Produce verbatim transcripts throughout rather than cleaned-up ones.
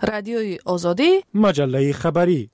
رادیوی آزادی، مجله خبری.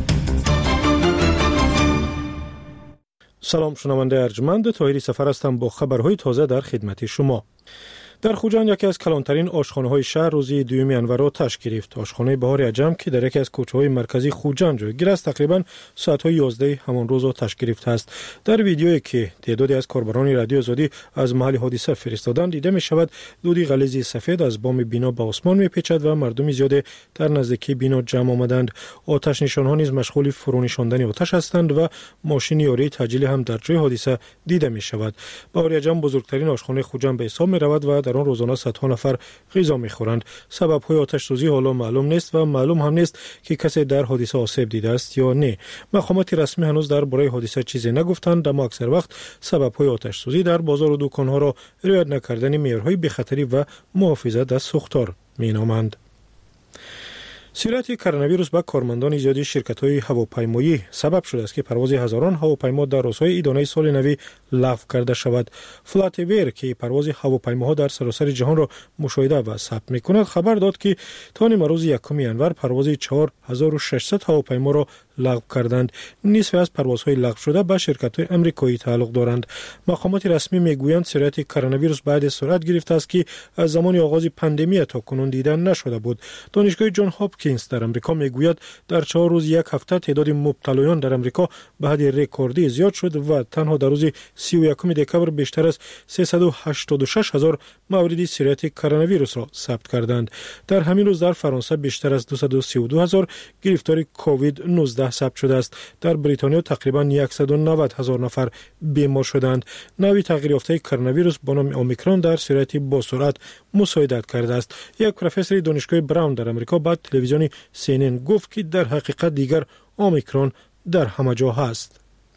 سلام شنونده ارجمند، طاهری سفر هستم با خبرهای تازه در خدمت شما. در خوجان یکی از کلانترین آشخانه‌های شهر روزی دوم ینور آتش گرفت. آشخانه بهار عجم که در یکی از کوچه‌های مرکزی خوجان جایگیر است تقریباً ساعت‌های یازده همان روز آتش گرفته است. در ویدیویی که تعدادی از کاربران رادیو آزادی از محل حادثه فرستادند دیده می‌شود دودی غلیظ سفید از بام بنا به آسمان می‌پیچد و مردم زیاد در نزدیکی بنا جمع آمدند. آتش نشان‌ها نیز مشغول فرونشاندن آتش هستند و ماشین یاری تعجیلی هم در جای حادثه دیده می‌شود. بهار عجم بزرگترین آشخانه خوجان به حساب می‌رود و در آن روزانه صدها نفر غذا می‌خورند. سبب‌های آتش سوزی حالا معلوم نیست و معلوم هم نیست که کسی در حادثه آسیب دیده است یا نه. مقامات رسمی هنوز درباره حادثه چیزی نگفتند، اما اکثر وقت سبب‌های آتش سوزی در بازار و دکان‌ها را رعایت نکردن معیارهای بی‌خطری و محافظت از سوختار می‌نامند. سرایت کرونا ویروس به کارمندان زیادی شرکت‌های هواپیمایی سبب شده است که پرواز هزاران هواپیما در روزهای عیدانه سال نو لغو کرده شود. فلاتویر که پرواز هواپیماها در سراسر جهان را مشاهده و ثبت می‌کند خبر داد که تا نیمه روز یکم ینور پرواز چهار هزار و ششصد هواپیما را لغو کردند. نصف از پروازهای لغو شده به شرکت‌های آمریکایی تعلق دارند. مقامات رسمی میگویند سرایت کرونا ویروس بعد سرعت گرفته است که از زمان آغاز پاندمی تا کنون دیده نشده بود. دانشگاه جان هاپکینز در آمریکا میگوید در چهار روز یک هفته تعداد مبتلایان در آمریکا به حد رکوردی زیاد شد و تنها در روز سی و یکم دکمبر بیشتر از سیصد و هشتاد و شش هزار مورد سرایت کرونا ویروس را ثبت کردند. در همین روز در فرانسه بیشتر از دویست و سی و دو هزار گرفتار کووید نوزده ثبت شده است. در بریتانیا تقریبا صد و نود هزار نفر بیمار شدند. نوع تغییر یافته کرونا ویروس با نام اومیکرون در سرعت با سرعت مساعدت کرده است. یک پروفسور دانشگاه براون در آمریکا با تلویزیون سی ان ان گفت که در حقیقت دیگر اومیکرون در همه جا هست.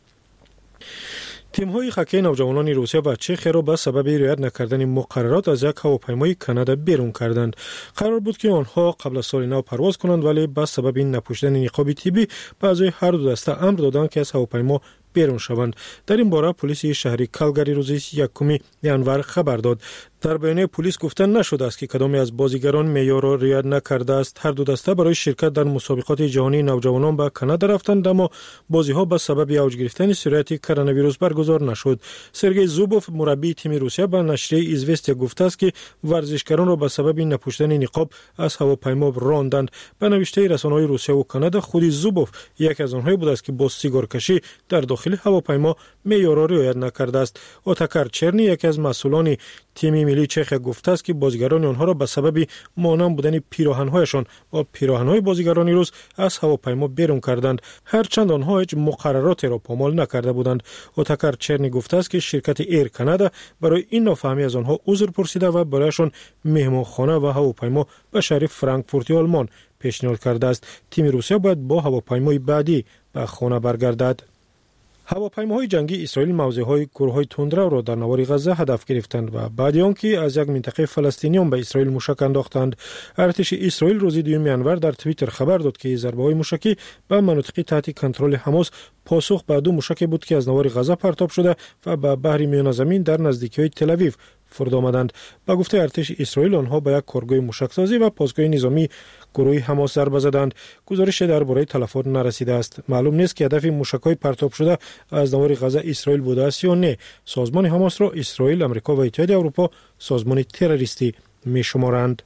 تیم‌های هاکی نوجوانان روسیه و چخ را به سبب رعایت نکردن مقررات از یک هواپیمای کانادا بیرون کردند. قرار بود که آنها قبل از سال نو پرواز کنند ولی به سبب نپوشیدن نقاب طبی به اعضای هر دو دسته امر دادند که از هواپیما بیرون شوند. در این باره پلیس شهری کالگاری روز یکم ینور خبر داد. در بیانیه پلیس گفته نشده است که کدامی از بازیگران معیار را رعایت نکرده است. هر دو دسته برای شرکت در مسابقات جهانی نوجوانان به کانادا رفتند اما بازی‌ها به سبب اوج گرفتن سرایت کرونا ویروس برگزار نشد. سرگئی زوبوف مربی تیم روسیه به نشریه ایزوستیا گفته است که ورزشکاران را به سبب نپوشیدن نقاب از هواپیما راندند. به نوشته رسانه‌های روسیه و کانادا خود زوبوف یک از آنها بود است که با سیگار کشی در داخل هواپیما معیار را رعایت نکرده است. اوتاکار چرنی یک از مسئولان تیم ملی چخ گفته است که بازیگران آنها را به سبب مانند بودن پیراهن‌هایشان با پیراهن‌های بازیگران روس از هواپیما بیرون کردند، هرچند آنها هیچ مقرراتی را پامال نکرده بودند. اوتاکار چرنی گفته است که شرکت ایر کانادا برای این نافهمی از آنها عذر پرسیده و برایشان مهمانخانه و هواپیما به شهر فرانکفورت آلمان پیشنهاد کرده است. تیم روسیه باید با هواپیمای بعدی به خانه برگردد. هواپیماهای جنگی اسرائیل موضع‌های گروه‌های تندرو را در نوار غزه هدف گرفتند و بعد آنکه از یک منطقه فلسطینیان به اسرائیل موشک انداختند. ارتش اسرائیل روز دوم ینور در توییتر خبر داد که ضربه‌های موشکی به مناطق تحت کنترل حماس پاسخ به دو موشک بود که از نوار غزه پرتاب شده و به بحر میان زمین در نزدیکی‌های تل‌آویو فرود آمدند. با گفته ارتش اسرائیل آنها به یک کارگاه موشکسازی و پاسگاه نظامی گروه حماس ضربه زدند. گزارش درباره تلفات نرسیده است. معلوم نیست که هدف موشک‌های پرتاب شده از نوار غزه اسرائیل بوده است یا نه. سازمان حماس را اسرائیل، آمریکا و اتحادیه اروپا سازمان تروریستی می‌شمارند.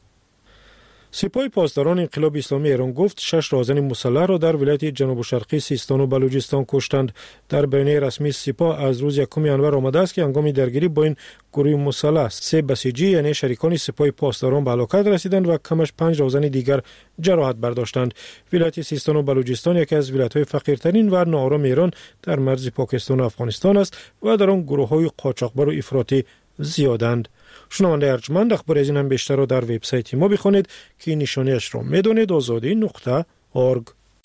سپاه پاسداران انقلاب اسلامی ایران گفت شش راهزن مسلح را در ولایت جنوب شرقی سیستان و بلوچستان کشتند. در بیانیه رسمی سپاه از روز یکم ینور آمده است که هنگام درگیری با این گروه مسلح سه بسیجی یعنی شریکان سپاه پاسداران به هلاکت رسیدند و کمش پنج راهزن دیگر جراحت برداشتند. ولایت سیستان و بلوچستان یکی از ولایت‌های فقیرترین و ناآرام ایران در مرز پاکستان و افغانستان است و در آن گروه‌های قاچاقبر و افراطی زیادند. شنونده ارجمند اخبار از این هم بیشتر را در وبسایت ما بخوانید که نشانیش را میدانید آزادی نقطه اورگ.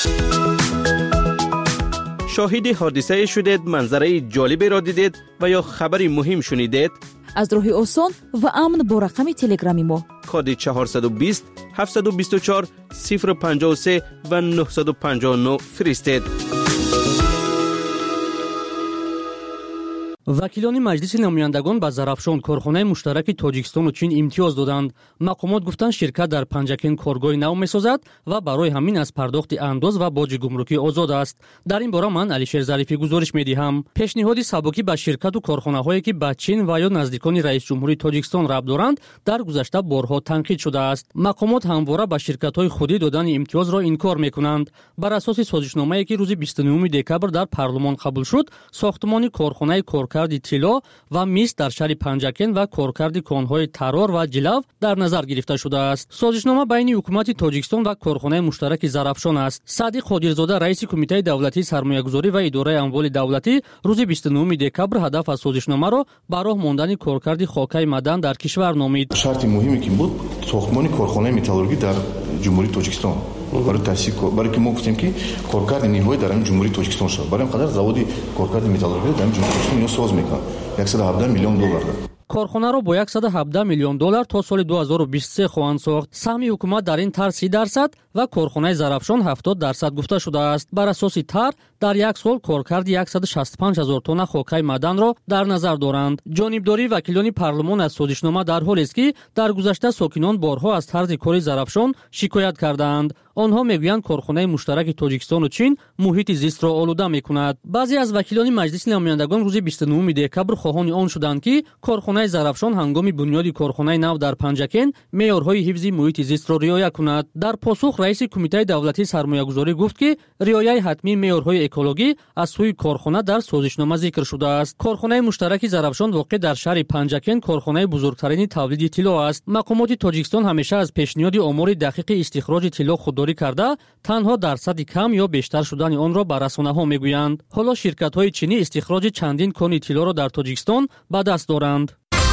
شاهد حادثه شدید، منظره جالبی را دیدید و یا خبری مهم شنیدید؟ از راه آسان و امن با رقم تلگرامی ما کد چهارصد و بیست هفتصد و بیست و چهار صفر پنجاه و سه و نهصد و پنجاه و نه فرستید. вакилони маҷлиси намояндагон ба Зарафшон корхонаи муштараки Тоҷикистону Чин имтиёз доданд. Мақомот гуфтанд ширкат дар Панҷакен коргоҳи нав месозад ва барои ҳамин аз пардохти андоз ва боҷи гумрукӣ озод аст. дар ин бора ман Алишер Зарифӣ гузориш медиҳам. пешниҳоди сабукӣ ба ширкату корхонаҳое ки ба Чин ва ё наздикони раис ҷумҳури Тоҷикистон рабт доранд дар гузашта борҳо танқид шудааст. мақомот ҳамвора ба ширкатҳои худӣ додани имтиёзро инкор мекунанд. бар асоси созишномае ки рӯзи бисту нӯюми декабр дар парлумон қабул шуд, сохтмони корхонаи коркарди тилло ва мис дар шаҳри Панҷакен ва коркарди конҳои Тарор ва Ҷилав дар назар гирифта шудааст. созишнома байни ҳукумати Тоҷикистон ва корхонаи муштараки Зарафшон аст. Саъди Қодирзода, раиси кумитаи давлатии сармоягузорӣ ва идораи амволи давлатӣ, рӯзи бисту нӯюми декабр ҳадаф аз созишномаро ба роҳ мондани коркарди хокаи мадан дар кишвар номид. шарти муҳиме ки буд сохтмони корхонаи металлургӣ дар ҷумҳурии Тоҷикистон барои таъсис, барои ки мо гуфтем ки коркарди ниҳоӣ дар ҷумҳурии Тоҷикистон шуд. Барои ин қадар заводи коркарди металлургӣ дар ҷумҳурии Тоҷикистон ё соз мекунад яксад و هفده миллион доллар. корхонаро бо яксад و ҳабдаҳ миллион доллар то соли ду ҳазору бисту се хоҳанд сохт. саҳми ҳукумат дар ин тар си дарсад ва корхонаи Зарафшон ҳафтод дарсад гуфта шудааст. бар асоси тар дар як сол коркарди яксад و шасту панҷ ҳазор тонна хокаи маданро дар назар доранд. ҷонибдории вакилони парлумон аз созишнома дар ҳолест ки дар гузашта сокинон борҳо аз тарзи кори Зарафшон шикоят кардаанд. онҳо мегӯянд корхонаи муштараки Тоҷикистону Чин муҳити зистро олуда мекунад. баъзе аз вакилони маҷлиси намояндагон рӯзи бисту нӯюми декабр хоҳони он шуданд ки корхонаи Зарафшон ҳангоми бунёди корхонаи нав дар Панҷакен меъёрҳои ҳифзи муҳити зистро риоя кунад. дар посух раиси кумитаи давлатии сармоягузорӣ гуфт ки риояи ҳатмии меъёрҳои экологӣ аз сӯи корхона дар созишнома зикр шудааст. корхонаи муштараки Зарафшон воқеъ дар шаҳри Панҷакен корхонаи бузургтарини тавлиди тилло аст. мақомоти Тоҷикистон ҳамеша аз пешниҳоди омори дақиқи истихроҷи тилло худдорӣ карда, танҳо дарсади кам ё бештар шудани онро ба расонаҳо мегӯянд. ҳоло ширкатҳои чинӣ истихроҷи чандин кони тиллоро дар Тоҷикистон ба даст доранд.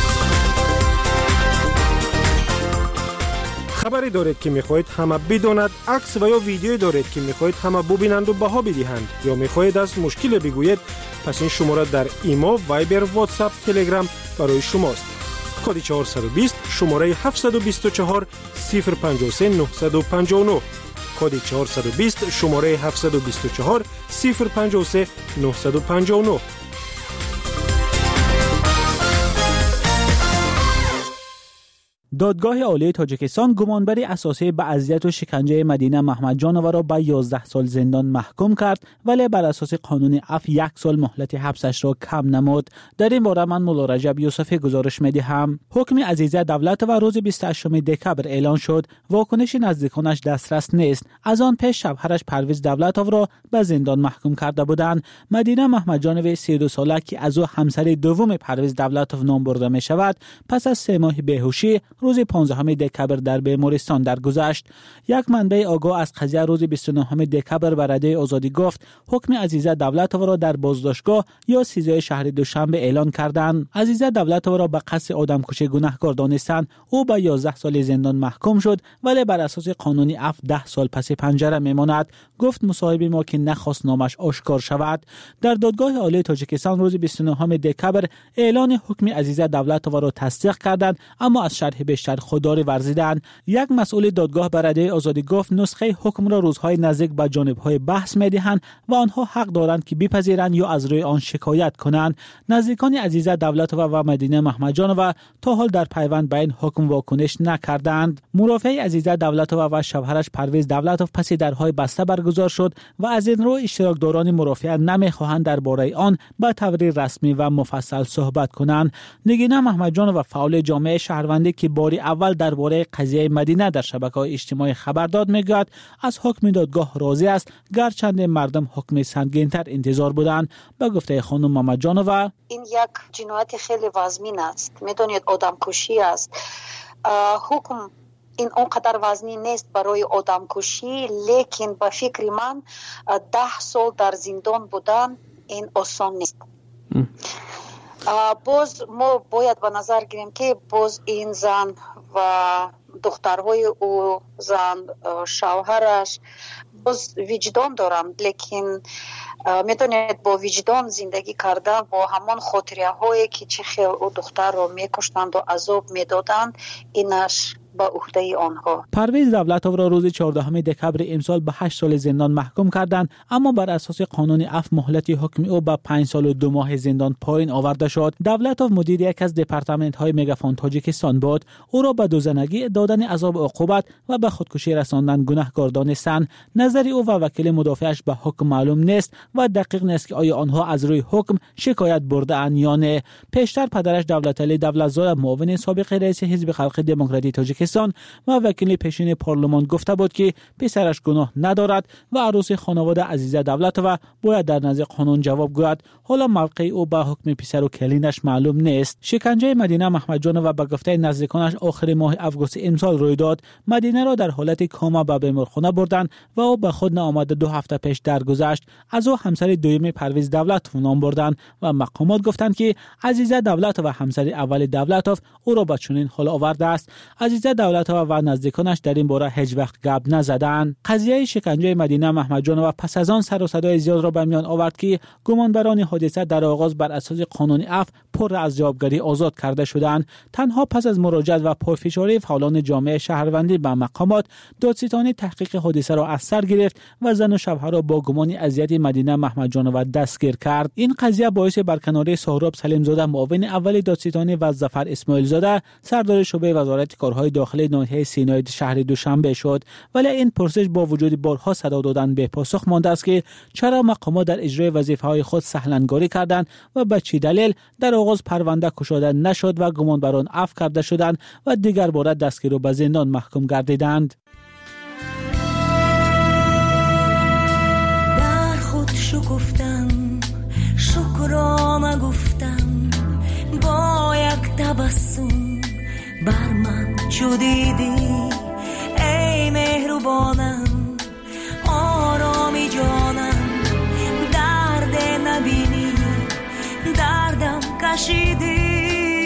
خبری دارید که میخواهید همه بداند، عکس و یا ویدیویی دارید که میخواهید همه ببینند و بها بدهند، یا میخواهید از مشکل بگویید، پس این شماره در ایمو، وایبر، واتساپ، تلگرام برای شماست. کد چهارصد و بیست شماره هفتصد و بیست و چهار صفر پنجاه و سه نهصد و پنجاه و نه. کد چهارصد و بیست شماره هفتصد و بیست و چهار صفر پنجاه و سه نهصد و پنجاه و نه. دادگاه عالی تاجیکستان گمانبری اساسی به اذیت و شکنجه مدینه محمدجانова را به یازده سال زندان محکوم کرد، ولی بر اساس قانون عفو یک سال مهلت حبسش را کم نمود. در این باره من مولا رجب یوسفی گزارش میدهم. حکم عزیزه دولتova روز بیست و هشتم دکبر اعلان شد. واکنش نزدیکانش دسترس نیست. از آن پیش شوهرش پرویز دولتov را به زندان محکوم کرده بودند. مدینه محمدجانova سی و دو ساله که از او همسر دوم پرویز دولتov نام برده می شود، پس از سه ماه بیهوشی روز پانزدهم دکبر در بیمارستان درگذشت. یک منبع آگاه از قضیه روز بیست و نهم دکبر به رادیوی آزادی گفت حکم عزیزه دولتov را در بازداشتگاه یا سیزده شهر دوشنبه اعلان کردند. عزیزه دولتov را به قصد آدمکشی گناهکار دانستند. او به یازده سال زندان محکوم شد، ولی بر اساس قانونی عفو ده سال پس پنجره میماند. گفت مصاحب ما که نخواست نامش آشکار شود. در دادگاه عالی تاجیکستان روز بیست و نهم دکبر اعلان حکم عزیزه دولتov را تصدیق کردند، اما از شرح بیشتر خودداری ورزیدند. یک مسئول دادگاه به رادیوی آزادی گفت نسخه حکم را روزهای نزدیک به جانبهای بحث میدهند و آنها حق دارند که بپذیرند یا از روی آن شکایت کنند. نزدیکان عزیزه دولتov و مدینه محمدجانova تا حال در پیوند به این حکم واکنش نکردند. مرافع عزیزه دولتov و شوهرش پرویز دولتov پس درهای بسته برگزار شد و از این رو اشتراکداران مرافعه نمیخواهند درباره آن به طور رسمی و مفصل صحبت کنند. نگینه محمدجانova فعال جامعه شهروندی که باری اول درباره قضیه مدینه در شبکه‌های اجتماعی خبر داد میگوید از حکم دادگاه راضی است، گرچند مردم حکم سنگین‌تر انتظار بودند. به گفته خانم محمدجانova این یک جنایت خیلی وزمین است، میدونید آدمکشی است. حکم این اونقدر وزنی نیست برای آدمکشی، لیکن به فکر من ده سال در زندان بودن این آسان نیست. باز ما باید به نظر گیریم که باز این زن و دخترهای او، زن شوهرش باز وجدان دارند، لیکن میدونید با وجدان زندگی کرده، با همان خاطره هایی که چه خیلی او دختر رو میکشتند و عذاب میدادند، اینش با عهده آنها. پرویز دولتوف را روز چهاردهم دکمبر امسال به هشت سال زندان محکوم کردند، اما بر اساس قانون عفو مهلت حکم او به پنج سال و دو ماه زندان پایین آورده شد. دولتوف مدیر یک از دپارتمنت های مگافون تاجیکستان بود. او را به دوزنگی، دادن عذاب عقوبت و به خودکشی رساندن گناهکار دانستند. نظر او و وکیل مدافعش به حکم معلوم نیست و دقیق نیست که آیا آنها از روی حکم شکایت برده اند یا نه. پیشتر پدرش دولتعلی دولتزاده، معاون سابق رئیس حزب خلق دموکراتی تاجیکستان و وکیل پیشین پارلمان گفته بود که پسرش گناه ندارد و عروس خانواده عزیزه دولتوف باید در نزد قانون جواب گوید. حالا موقع او به حکم پسر و کلینش معلوم نیست. شکنجه مدینه محمدجانова به گفته نزدیکانش آخر ماه آگوست امسال روی داد. مدینه را در حالت کاما به بیمارخانه بردند و او به خود نآمده دو هفته پیش درگذشت. از او همسر دوم پرویز دولتوف نام بردند و مقامات گفتند که عزیزه دولتوف و همسر اول دولتوف او را به چنین حال آورده است. عزیزه دولتوف و نزدیکانش در این باره هیچ وقت گپ نزدند. قضیه شکنجه مدینه محمدجانова پس از آن سر و صدای زیاد را به میان آورد که گمانبران حادثه در آغاز بر اساس قانون عفو پر از جوابگری آزاد کرده شدند. تنها پس از مراجعت و پافشاری فعالان جامعه شهروندی به مقامات، دادستانی تحقیق حادثه را از سر گرفت و زن و شوهر را با گمان اذیت مدینه محمدجانova دستگیر کرد. این قضیه باعث برکناری سهراب سلیمزاده، معاون اول دادستانی، و ظفر اسماعیل زاده، سردار شعبه وزارت کارهای داخلی ناحیه سینای شهر دوشنبه شد. ولی این پرسش با وجود بارها صدا دادن به پاسخ مانده است که چرا مقامات در اجرای وظیفه‌های خود سهلنگاری کردند و به چه دلیل در آغاز پرونده گشوده نشد و گمانبران عفو کرده شدند و دیگر بار دستگیر و به زندان محکوم گردیدند. در خود شکفتم، شکرانه گفتم، با یک تبسم بر من چو دیدی ای مهربانم، آرامی جانم، درد نبینی دردم کشیدی،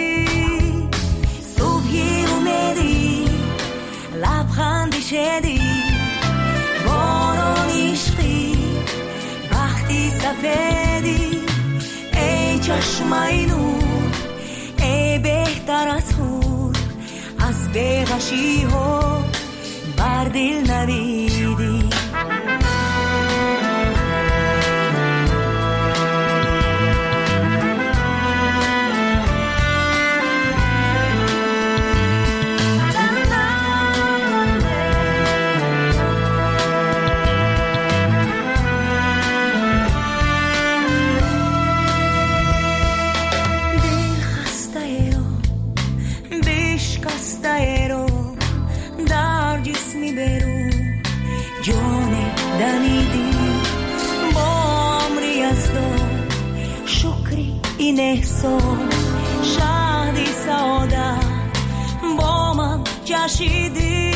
صبحی اومدی لبخندی شدی، باران عشقی بختی سفیدی، ای چشمای نور، ای بهتر از هور، از بیغشی ها بر دل نویدی. این احساس شادی سعادت با من جشیدی،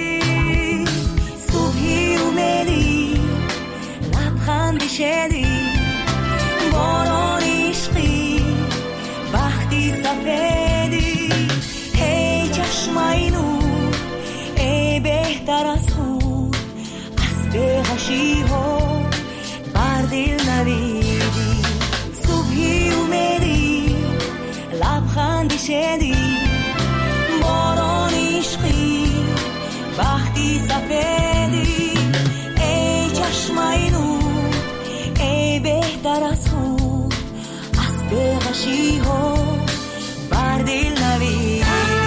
صبحی اومدی لبخندی شدی، باران عشقی بختی سفیدی، ای چشمای نور، ای بهتر از خود، از بیغشی ها بر دل نویدی، صبحی اومدی لبخندی شدی، باران عشقی بختی سفیدی، ای چشمای نور، ای بهتر از خود، از بیغشی ها بر دل نویدی.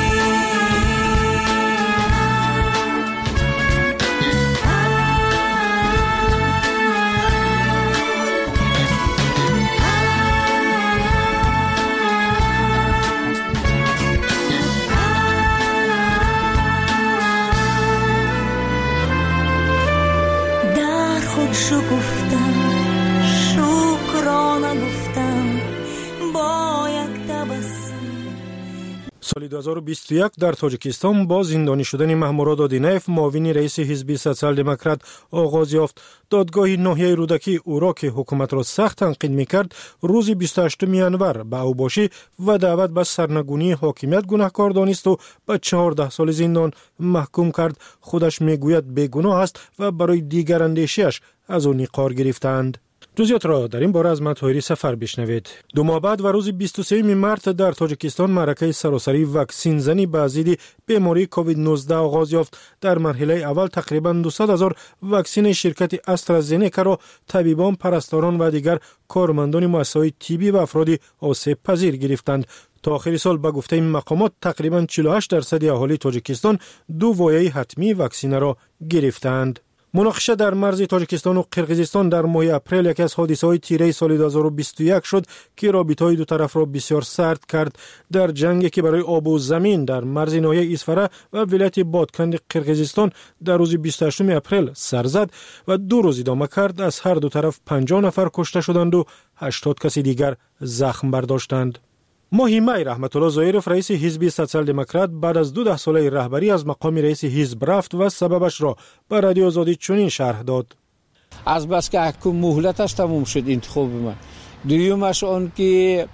شکفتم، شکرانه گفتم، با یک تبسم. سال دو هزار و بیست و یک در تاجیکستان با زندانی شدن محمود آدینایف، معاون رئیس حزب سوسیال دموکرات، آغاز یافت. دادگاه ناحیه رودکی او را که حکومت را سخت تنقید می‌کرد، روز بیست و هشتم ژانویه به اوباشی و دعوت به سرنگونی حاکمیت گناهکار دانست و به چهارده سال زندان محکوم کرد. خودش میگوید بیگناه است و برای دیگر اندیشه‌اش از او نقار گرفتند. جزئیات را در این باره از مطاهری سفر بشنوید. دو ماه بعد و روز بیست و سوم مارس در تاجیکستان معرکه سراسری واکسین زنی به ضد بیماری کووید نوزده آغاز یافت. در مرحله اول تقریباً دویست هزار واکسن شرکت استرازنیکا را طبیبان، پرستاران و دیگر کارمندان مؤسسه‌های طبی و افراد آسیب پذیر گرفتند. تا آخر سال به گفته این مقامات تقریباً چهل و هشت درصد اهالی تاجیکستان دو وایه حتمی واکسن را گرفتند. مناقشه در مرز تاجیکستان و قرقیزستان در ماه اپریل یکی از حادثه‌های تیره سال دو هزار و بیست و یک شد که رابطه‌های دو طرف را بسیار سرد کرد. در جنگی که برای آب و زمین در مرز ناحیه ایسفره و ولایت بادکند قرقیزستان در روز بیست و هشتم اپریل سر زد و دو روز ادامه کرد، از هر دو طرف پنجاه نفر کشته شدند و هشتاد کسی دیگر زخم برداشتند. ماهی می رحمت الله ظاهرов رئیس حزب سوسیال دموکرات بعد از دو ده ساله رهبری از مقام رئیس حزب رفت و سببش را به رادیو آزادی چنین شرح داد. از بس که حکم مهلتش تموم شد انتخاب من. دویمش آن که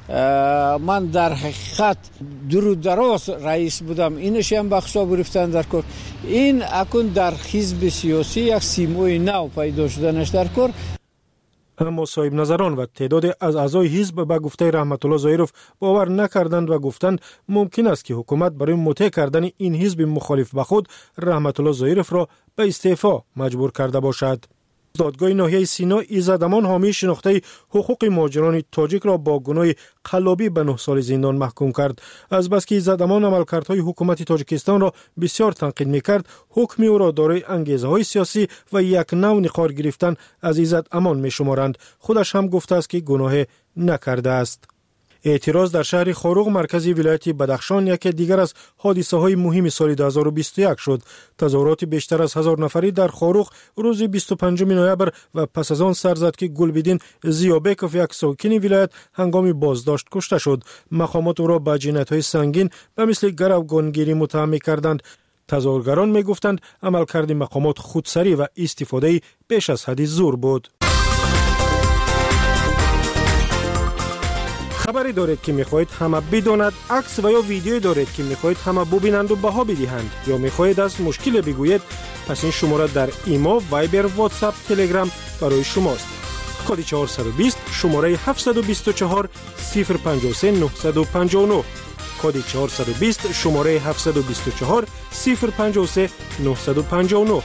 من در حقیقت درو دراز رئیس بودم، اینش هم بخشا گرفتن در کار. این اکن در حزب سیاسی یک سیمای نو پیدا شدنش در کار. اما صاحب نظران و تعداد از اعضای حزب به گفته رحمت الله ظاهرов باور نکردند و گفتند ممکن است که حکومت برای مطیع کردن این حزب مخالف به خود رحمت الله ظاهرov را به استعفا مجبور کرده باشد. دادگاه ناحیه سینا ایزدامان حامی شناخته حقوق مهاجران تاجیک را با گناه قلابی به نه سال زندان محکوم کرد. از بس که ایزدامان عملکردهای حکومت تاجیکستان را بسیار تنقید می‌کرد، حکم او را دارای انگیزه‌های سیاسی و یک نوع نقار گرفتن از ایزدامان می‌شمارند. خودش هم گفته است که گناه نکرده است. اعتراض در شهر خاروق مرکزی ولایت بدخشان یکی دیگر از حادثه های مهم سال دو هزار و بیست و یک شد. تظاهرات بیشتر از هزار نفری در خاروق روز بیست و پنجم نوامبر و پس از آن سر زد که گلبدین زیابکوف یک ساکن ولایت هنگام بازداشت کشته شد. مقامات او را به جنایت‌های سنگین به مثل گروگانگیری متهم کردند. تظاهرگران میگفتند عملکرد مقامات خودسری و استفاده بیش از حد زور بود. خبری دارید که میخواهید همه بداند، عکس و یا ویدیویی دارید که میخواهید همه ببینند و بها بدهند، یا میخواهید از مشکل بگویید، پس این شماره در ایما، وایبر، واتساپ، تلگرام برای شماست. کد چهارصد و بیست شماره هفتصد و بیست و چهار صفر پنجاه و سه نهصد و پنجاه و نه. کد چهارصد و بیست شماره هفتصد و بیست و چهار صفر پنجاه و سه نهصد و پنجاه و نه.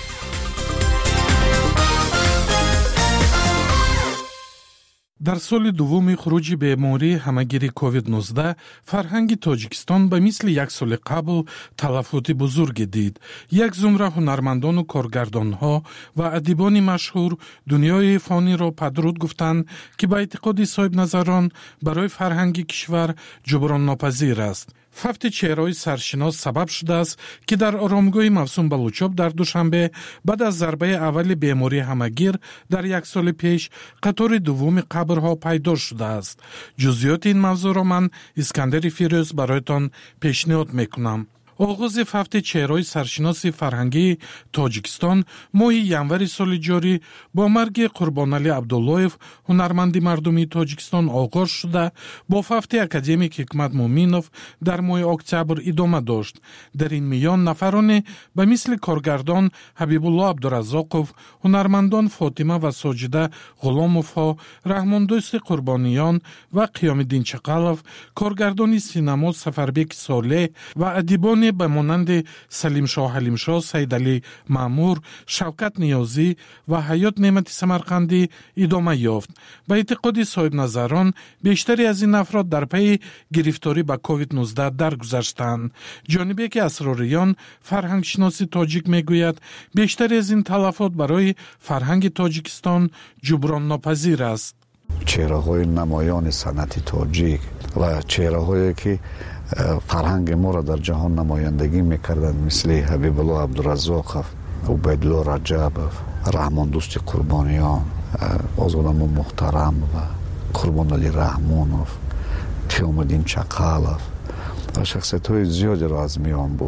در سال دوم خروج بیماری همگیری کووید نوزده فرهنگ تاجیکستان به مثل یک سال قبل تلفات بزرگ دید. یک زمره هنرمندان و کارگردانها و ادیبان مشهور دنیای فانی را پدرود گفتند که به اعتقاد صاحب نظران برای فرهنگ کشور جبران ناپذیر است. فوت چهره‌های سرشناس سبب شده است که در آرامگاه موسوم بلوچاب در دوشنبه بعد از ضربه اول بیماری همگیر در یک سال پیش قطار دوم قبرها پیدا شده است. جزئیات این موضوع را من اسکندر فیروز برایتان پیشنهاد میکنم. آغاز فوت چهره‌های سرشناس فرهنگی تاجیکستان ماه ینوری سال جاری با مرگ قربانعلی عبداللهیف هنرمند مردمی تاجیکستان آغاز شده، با فوت اکادمیک حکمت مومینوف در ماه اکتبر ادامه داشت. در این میان نفران به مثل کارگردان حبیب الله عبدالرزاقوف، هنرمندان فاطمه و ساجده غلاموفها، رحمان دوست قربانیان و قیام الدین چقلوف، کارگردان سینما سفربک صالح و ادیبان به مانند سلیم شاه حلیم شاه، سید علی مامور، شوکت نیازی و حیات نعمت سمرقندی ادامه یافت. به اعتقاد صاحب نظران بیشتری از این افراد در پی گرفتاری به کووید نوزده درگذشتند. جانب یک اسراریان فرهنگ شناسی تاجیک میگوید بیشتری از این تلفات برای فرهنگ تاجیکستان جبران ناپذیر است. چهره‌های نمایان صنعت تاجیک و چهره‌هایی که فرهنگ ما را در جهان نمایندگی میکردند مثل حبیب الله عبدالرزاقوف، عبیدالله رجبوف، رحمان دوست قربانیان، آزادم محترم و قربانعلی رحمانوف، قیام الدین چقلوف و شخصیت‌های زیادی را از میان برد.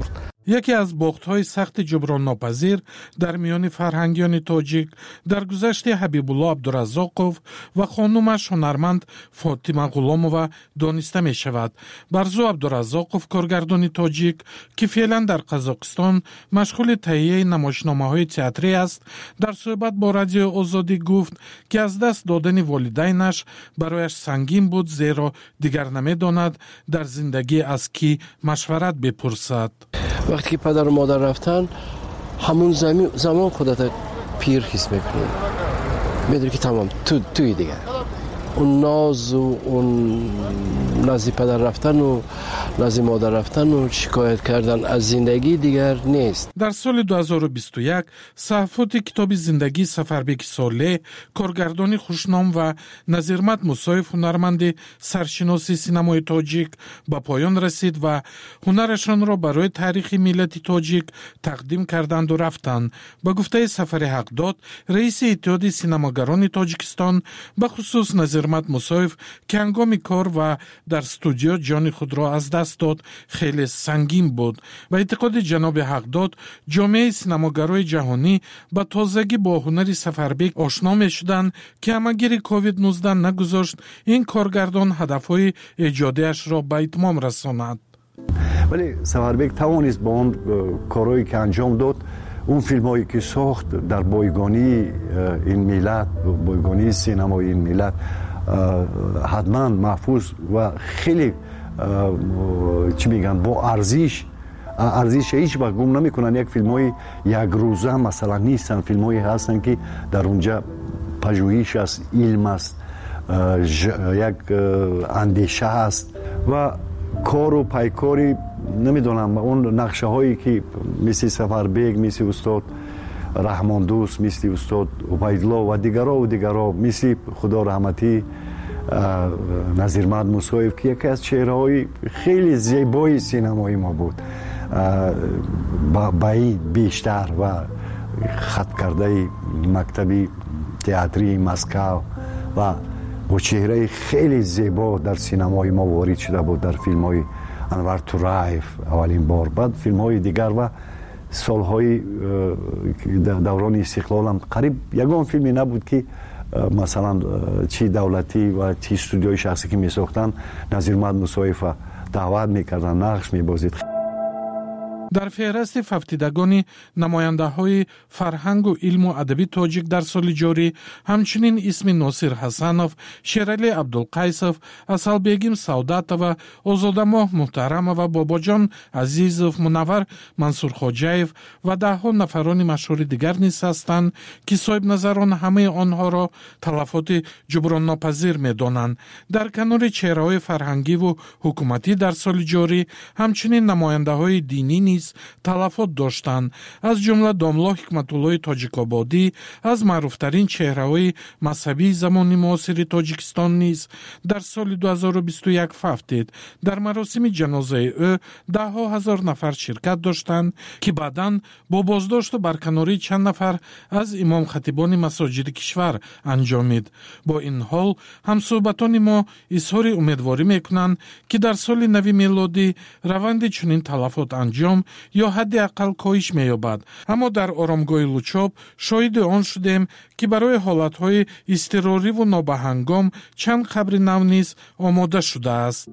یکی از باخت‌های سخت جبران ناپذیر در میان فرهنگیان تاجیک در گذشت حبیب الله عبدالرزاقوف و خانومش هنرمند فاطمه غلامова دانسته می شود. برزو عبدالرزاقوف کارگردان تاجیک که فعلا در قزاقستان مشغول تهیه نمایشنامه‌های تئاتری است، در صحبت با رادیو آزادی گفت که از دست دادن والدینش برایش سنگین بود، زیرا دیگر نمی‌داند در زندگی از کی مشورت بپرسد. وقتی که پدر و مادر رفتن همون زمین زمان خودت پیر حس میکنی، میدونی که تمام تو توی دیگه اون ناز و اون نازی پدر رفتن و نازی مادر رفتن و شکایت کردن از زندگی دیگر نیست. در سال دو هزار و بیست و یک صحافت کتاب زندگی سفربک صالح، کارگردانی خوشنام و نظیرمت موسایف هنرمند سرشناسی سینمای تاجیک به پایان رسید و هنرشان را برای تاریخ ملت تاجیک تقدیم کردند و رفتند. با گفته سفر حقداد، رئیس اتحاد سینماگران تاجیکستان، به خصوص نظیرمت موسایف که هنگام کار و در استودیو جان خود را از دست داد خیلی سنگین بود. به اعتقاد جناب حقداد، جامعه سینماگرای جهانی با تازگی با هنر سفربک آشنا می شدند که همگیر کووید نوزده نگذاشت این کارگردان هدفهای ایجادیش را به اتمام رساند. ولی سفربک توانست با اون کارهایی که انجام داد، اون فیلم هایی که ساخت در بایگانی این ملت، بایگانی سینمای این ملت، حتما محفوظ و خیلی چی میگن با ارزش ارزش هیچ وقت گم نمیکنن. یک فیلم های یک روزه مثلا نیستن، فیلم هایی هستن که در اونجا پژوهش است، علم است، یک اندیشه است و کار و پیکاری نمیدونم اون نقشه هایی که مثل سفربک، مثل استاد رحمان دوست، مثل استاد عبیدالله و دیگرها و دیگرها، مثل خدا رحمتی نظیرمت موسایف که یکی از چهره‌های خیلی زیبای سینمای ما بود، با این بیشتر و خط کرده مکتبی تئاتری مسکو و با چهره خیلی زیبا در سینمای ما وارد شده بود، در فیلم های انور تورایف اولین بار، بعد فیلم های دیگر و سالهای دوران استقلال هم قریب یگان فیلمی نبود که مثلا چی دولتی و چی استودیوی شخصی که می ساختن نظیرمت موسایف دعوت میکردن، نقش میبازید. در فهرست ففتیدگان نماینده های فرهنگ و علم و ادبی تاجیک در سال جاری همچنین اسم ناصر حسنوف، شیرعلی عبدالقیسوف، اسلبگیم سعادتова، آزادماه محترمova، باباجان عزیزوف، منور منصور خواجه‌ایف و ده ها نفران مشهور دیگر نیز هستند که صاحب نظران همه آنها را تلفات جبران ناپذیر می‌دانند. در کنار چهره‌های فرهنگی و حکومتی در سال جاری همچنین نماینده های دینی نیز تلفات داشتند، از جمله داملا حکمت‌الله تاجیک‌آبادی، از معروفترین چهره‌های مذهبی زمان معاصر تاجیکستان نیز در سال دو هزار و بیست و یک ففتید. در مراسم جنازه او ده ها هزار نفر شرکت داشتند که بعداً با بازداشت و برکناری چند نفر از امام خطیبان مساجد کشور انجامید. با این حال همصحبتان ما اظهار امیدواری میکنند که در سال نو میلادی روند چنین تلفات انجام یا حداقل کاهش می‌یابد. اما در آرامگاه لوچاب شاهد آن شدیم که برای حالت‌های اضطراری و نابهنگام چند قبر نو نیز آماده شده است.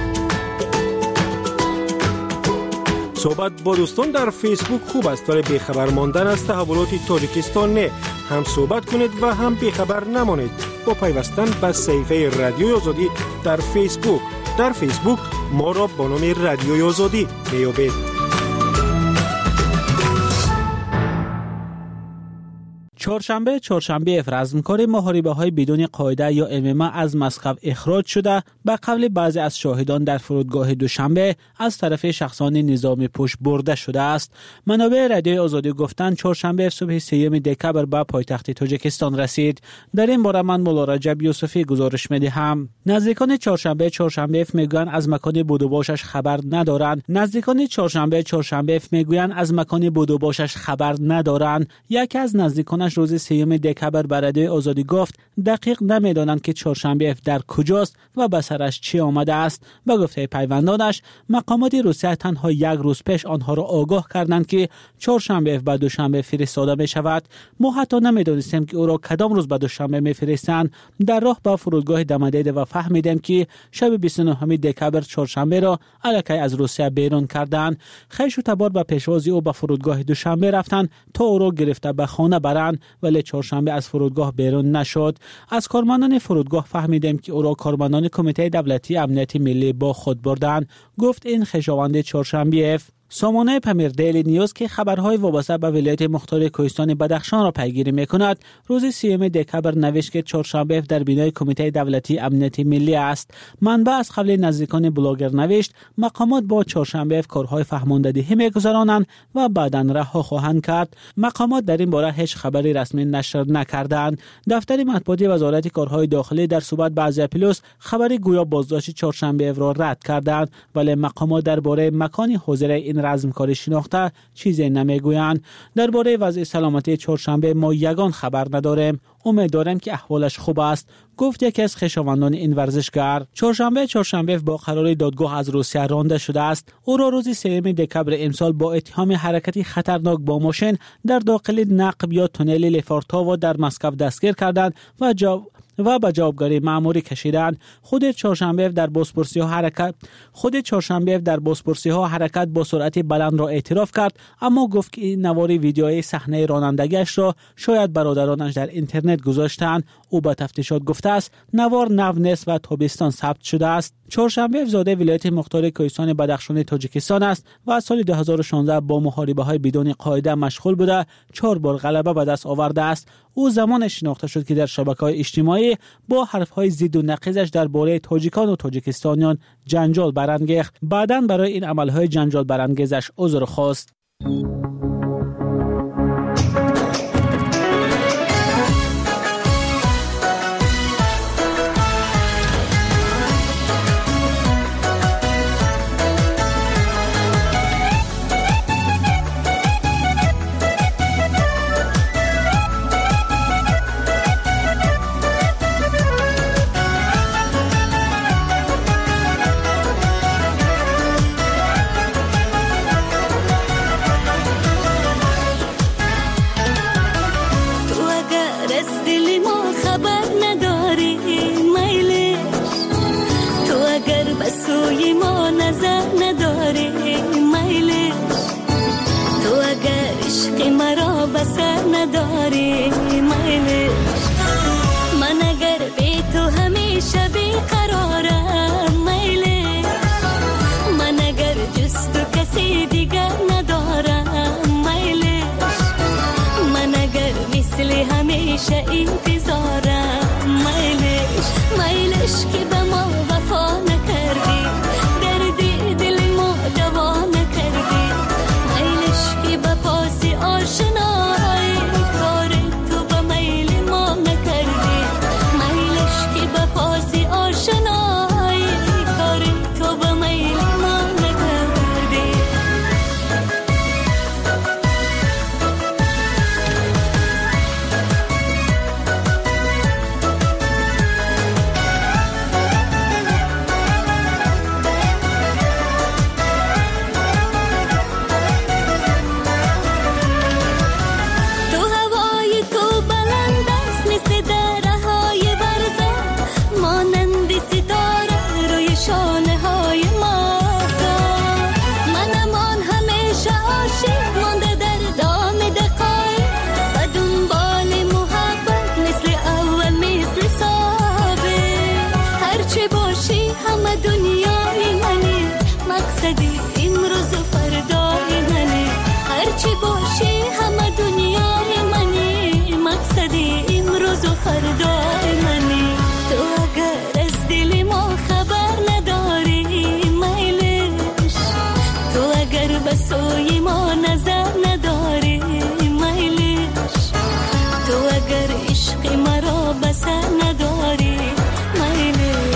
صحبت با دوستان در فیسبوک خوب است، ولی بیخبر ماندن از تحولات تاجیکستان نه. هم صحبت کنید و هم بیخبر نمانید با پیوستن به صفحه رادیوی آزادی در فیسبوک. در فیسبوک ما را با نام رادیوی آزادی میابید. چهارشنبه چهارشنبه رزمکار محاربه های بدون قاعده یا ام ام ا از مسقط اخراج شده به قول بعضی از شاهدان در فرودگاه دوشنبه از طرف شخصان نظام پشت برده شده است. منابع رادیوی آزادی گفتند چهارشنبه صبح سوم دکبر به پایتخت تاجیکستان رسید. در این باره من مولا رجب یوسفی گزارش میدهم. نزدیکان چهارشنبه چهارشنبه میگویند از مکان بودوباشش خبر ندارند. نزدیکان چهارشنبه چهارشنبه میگویند از مکان بودوباشش خبر ندارند. یکی از نزدیکان تلفنش روز سیوم دکبر به رادیو آزادی گفت دقیق نمیدانند که چهارشنبه اف در کجاست و به سرش چی آمده است. به گفته پیوندانش مقامات روسیه تنها یک روز پیش آنها را آگاه کردند که چهارشنبه اف به دوشنبه فرستاده می شود. ما حتی نمیدانستیم که او را کدام روز به دوشنبه میفرستند. در راه به فرودگاه دم دیده و فهمیدیم که شب بیست و نهم دکبر چهارشنبه را الکی از روسیه بیرون کردند. خیش و تبار به پیشوازی او به فرودگاه دوشنبه رفتند تا او را گرفته به خانه برند، ولی چهارشنبه از فرودگاه بیرون نشد. از کارمندان فرودگاه فهمیدیم که او را کارمندان کمیته دولتی امنیت ملی با خود بردند. گفت این خویشاوند چهارشنبه اف. سامانه پمیر دیلی نیوز که خبرهای وابسته به ولایت مختار کوهستان بدخشان را پیگیری می‌کند، روز سیوم دکبر نوشت که چهارشنبه در بینای کمیته دولتی امنیت ملی است. منبع از قبل نزدیکان بلاگر نوشت مقامات با چهارشنبه کارهای فهماندهی می‌گذرانند و بعداً رها خواهند کرد. مقامات در این باره هیچ خبری رسمی نشر نکردند. دفتر مطبوعاتی وزارت کارهای داخلی در صحبت با ازیا پلوس خبری گویا بازداشت چهارشنبه را رد کردند، ولی مقامات درباره مکان حاضر این رزمکاری شناخته چیزی نمیگویند. درباره وضع سلامتی چهارشنبه ما یگان خبر نداریم. امید داریم که احوالش خوب است، گفت یکی از خویشاوندان این ورزشکار. چهارشنبه چهارشنبه با قرار دادگاه از روسیه رانده شده است. او را روز سوم دکبر امسال با اتهام حرکتی خطرناک با ماشین در داخل نقب یا تونل لفارتاوا در مسکو دستگیر کردند و جا و به جوابگاری مأموری کشیدند. خود چهارشنبه در بوسپورسی ها حرکت خود چهارشنبه در بوسپورسی ها حرکت با سرعت بلند را اعتراف کرد، اما گفت که این نواری ویدیوی صحنه رانندگیش را شاید برادرانش در اینترنت گذاشتند. او به تفتیشات گفته است نوار نو نیست و تابستان ثبت شده است. چهارشنبه زاده ولایت مختار کوهستان بدخشان تاجیکستان است و از سال دو هزار و شانزده با محاربه های بدون قاعده مشغول بوده چهار بار غلبه به دست آورده است. او زمان شناخته شد که در شبکه‌های اجتماعی با حرف‌های ضد و نقیضش درباره تاجیکان و تاجیکستانیان جنجال برانگیخت. بعداً برای این عمل‌های جنجال برانگیزش عذر خواست. سوی ما نظر نداری میلش، تو اگر عشق مرا بسر نداری میلش، من اگر بی تو همیشه بیقرارم میلش، من اگر جز تو کسی دیگر ندارم میلش، من اگر مثل همیشه انتظارم میلش، میلش که به ما وفا نکردی، دردی دل ما دوا نکردی، میلش که به پاس آشنایی کار تو به میل ما نکردی، میلش که به پاس آشنایی کار تو به میل ما نکردی. سوی ما نظر نداری میلش، تو اگر عشق مرا بسر نداری میلش.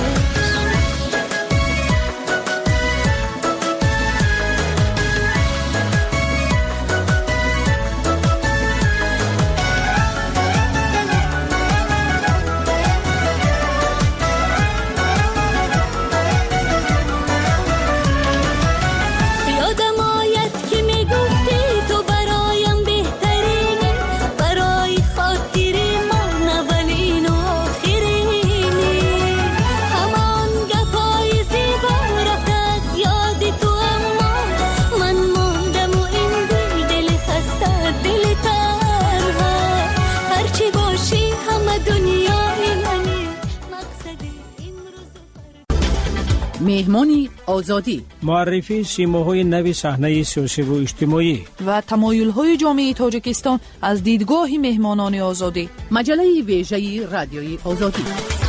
مهمانی آزادی، معرفی سیماهای نو صحنه سیاسی و اجتماعی و تمایل‌های جامعه تاجیکستان از دیدگاه مهمانان آزادی. مجله ویژه رادیوی آزادی.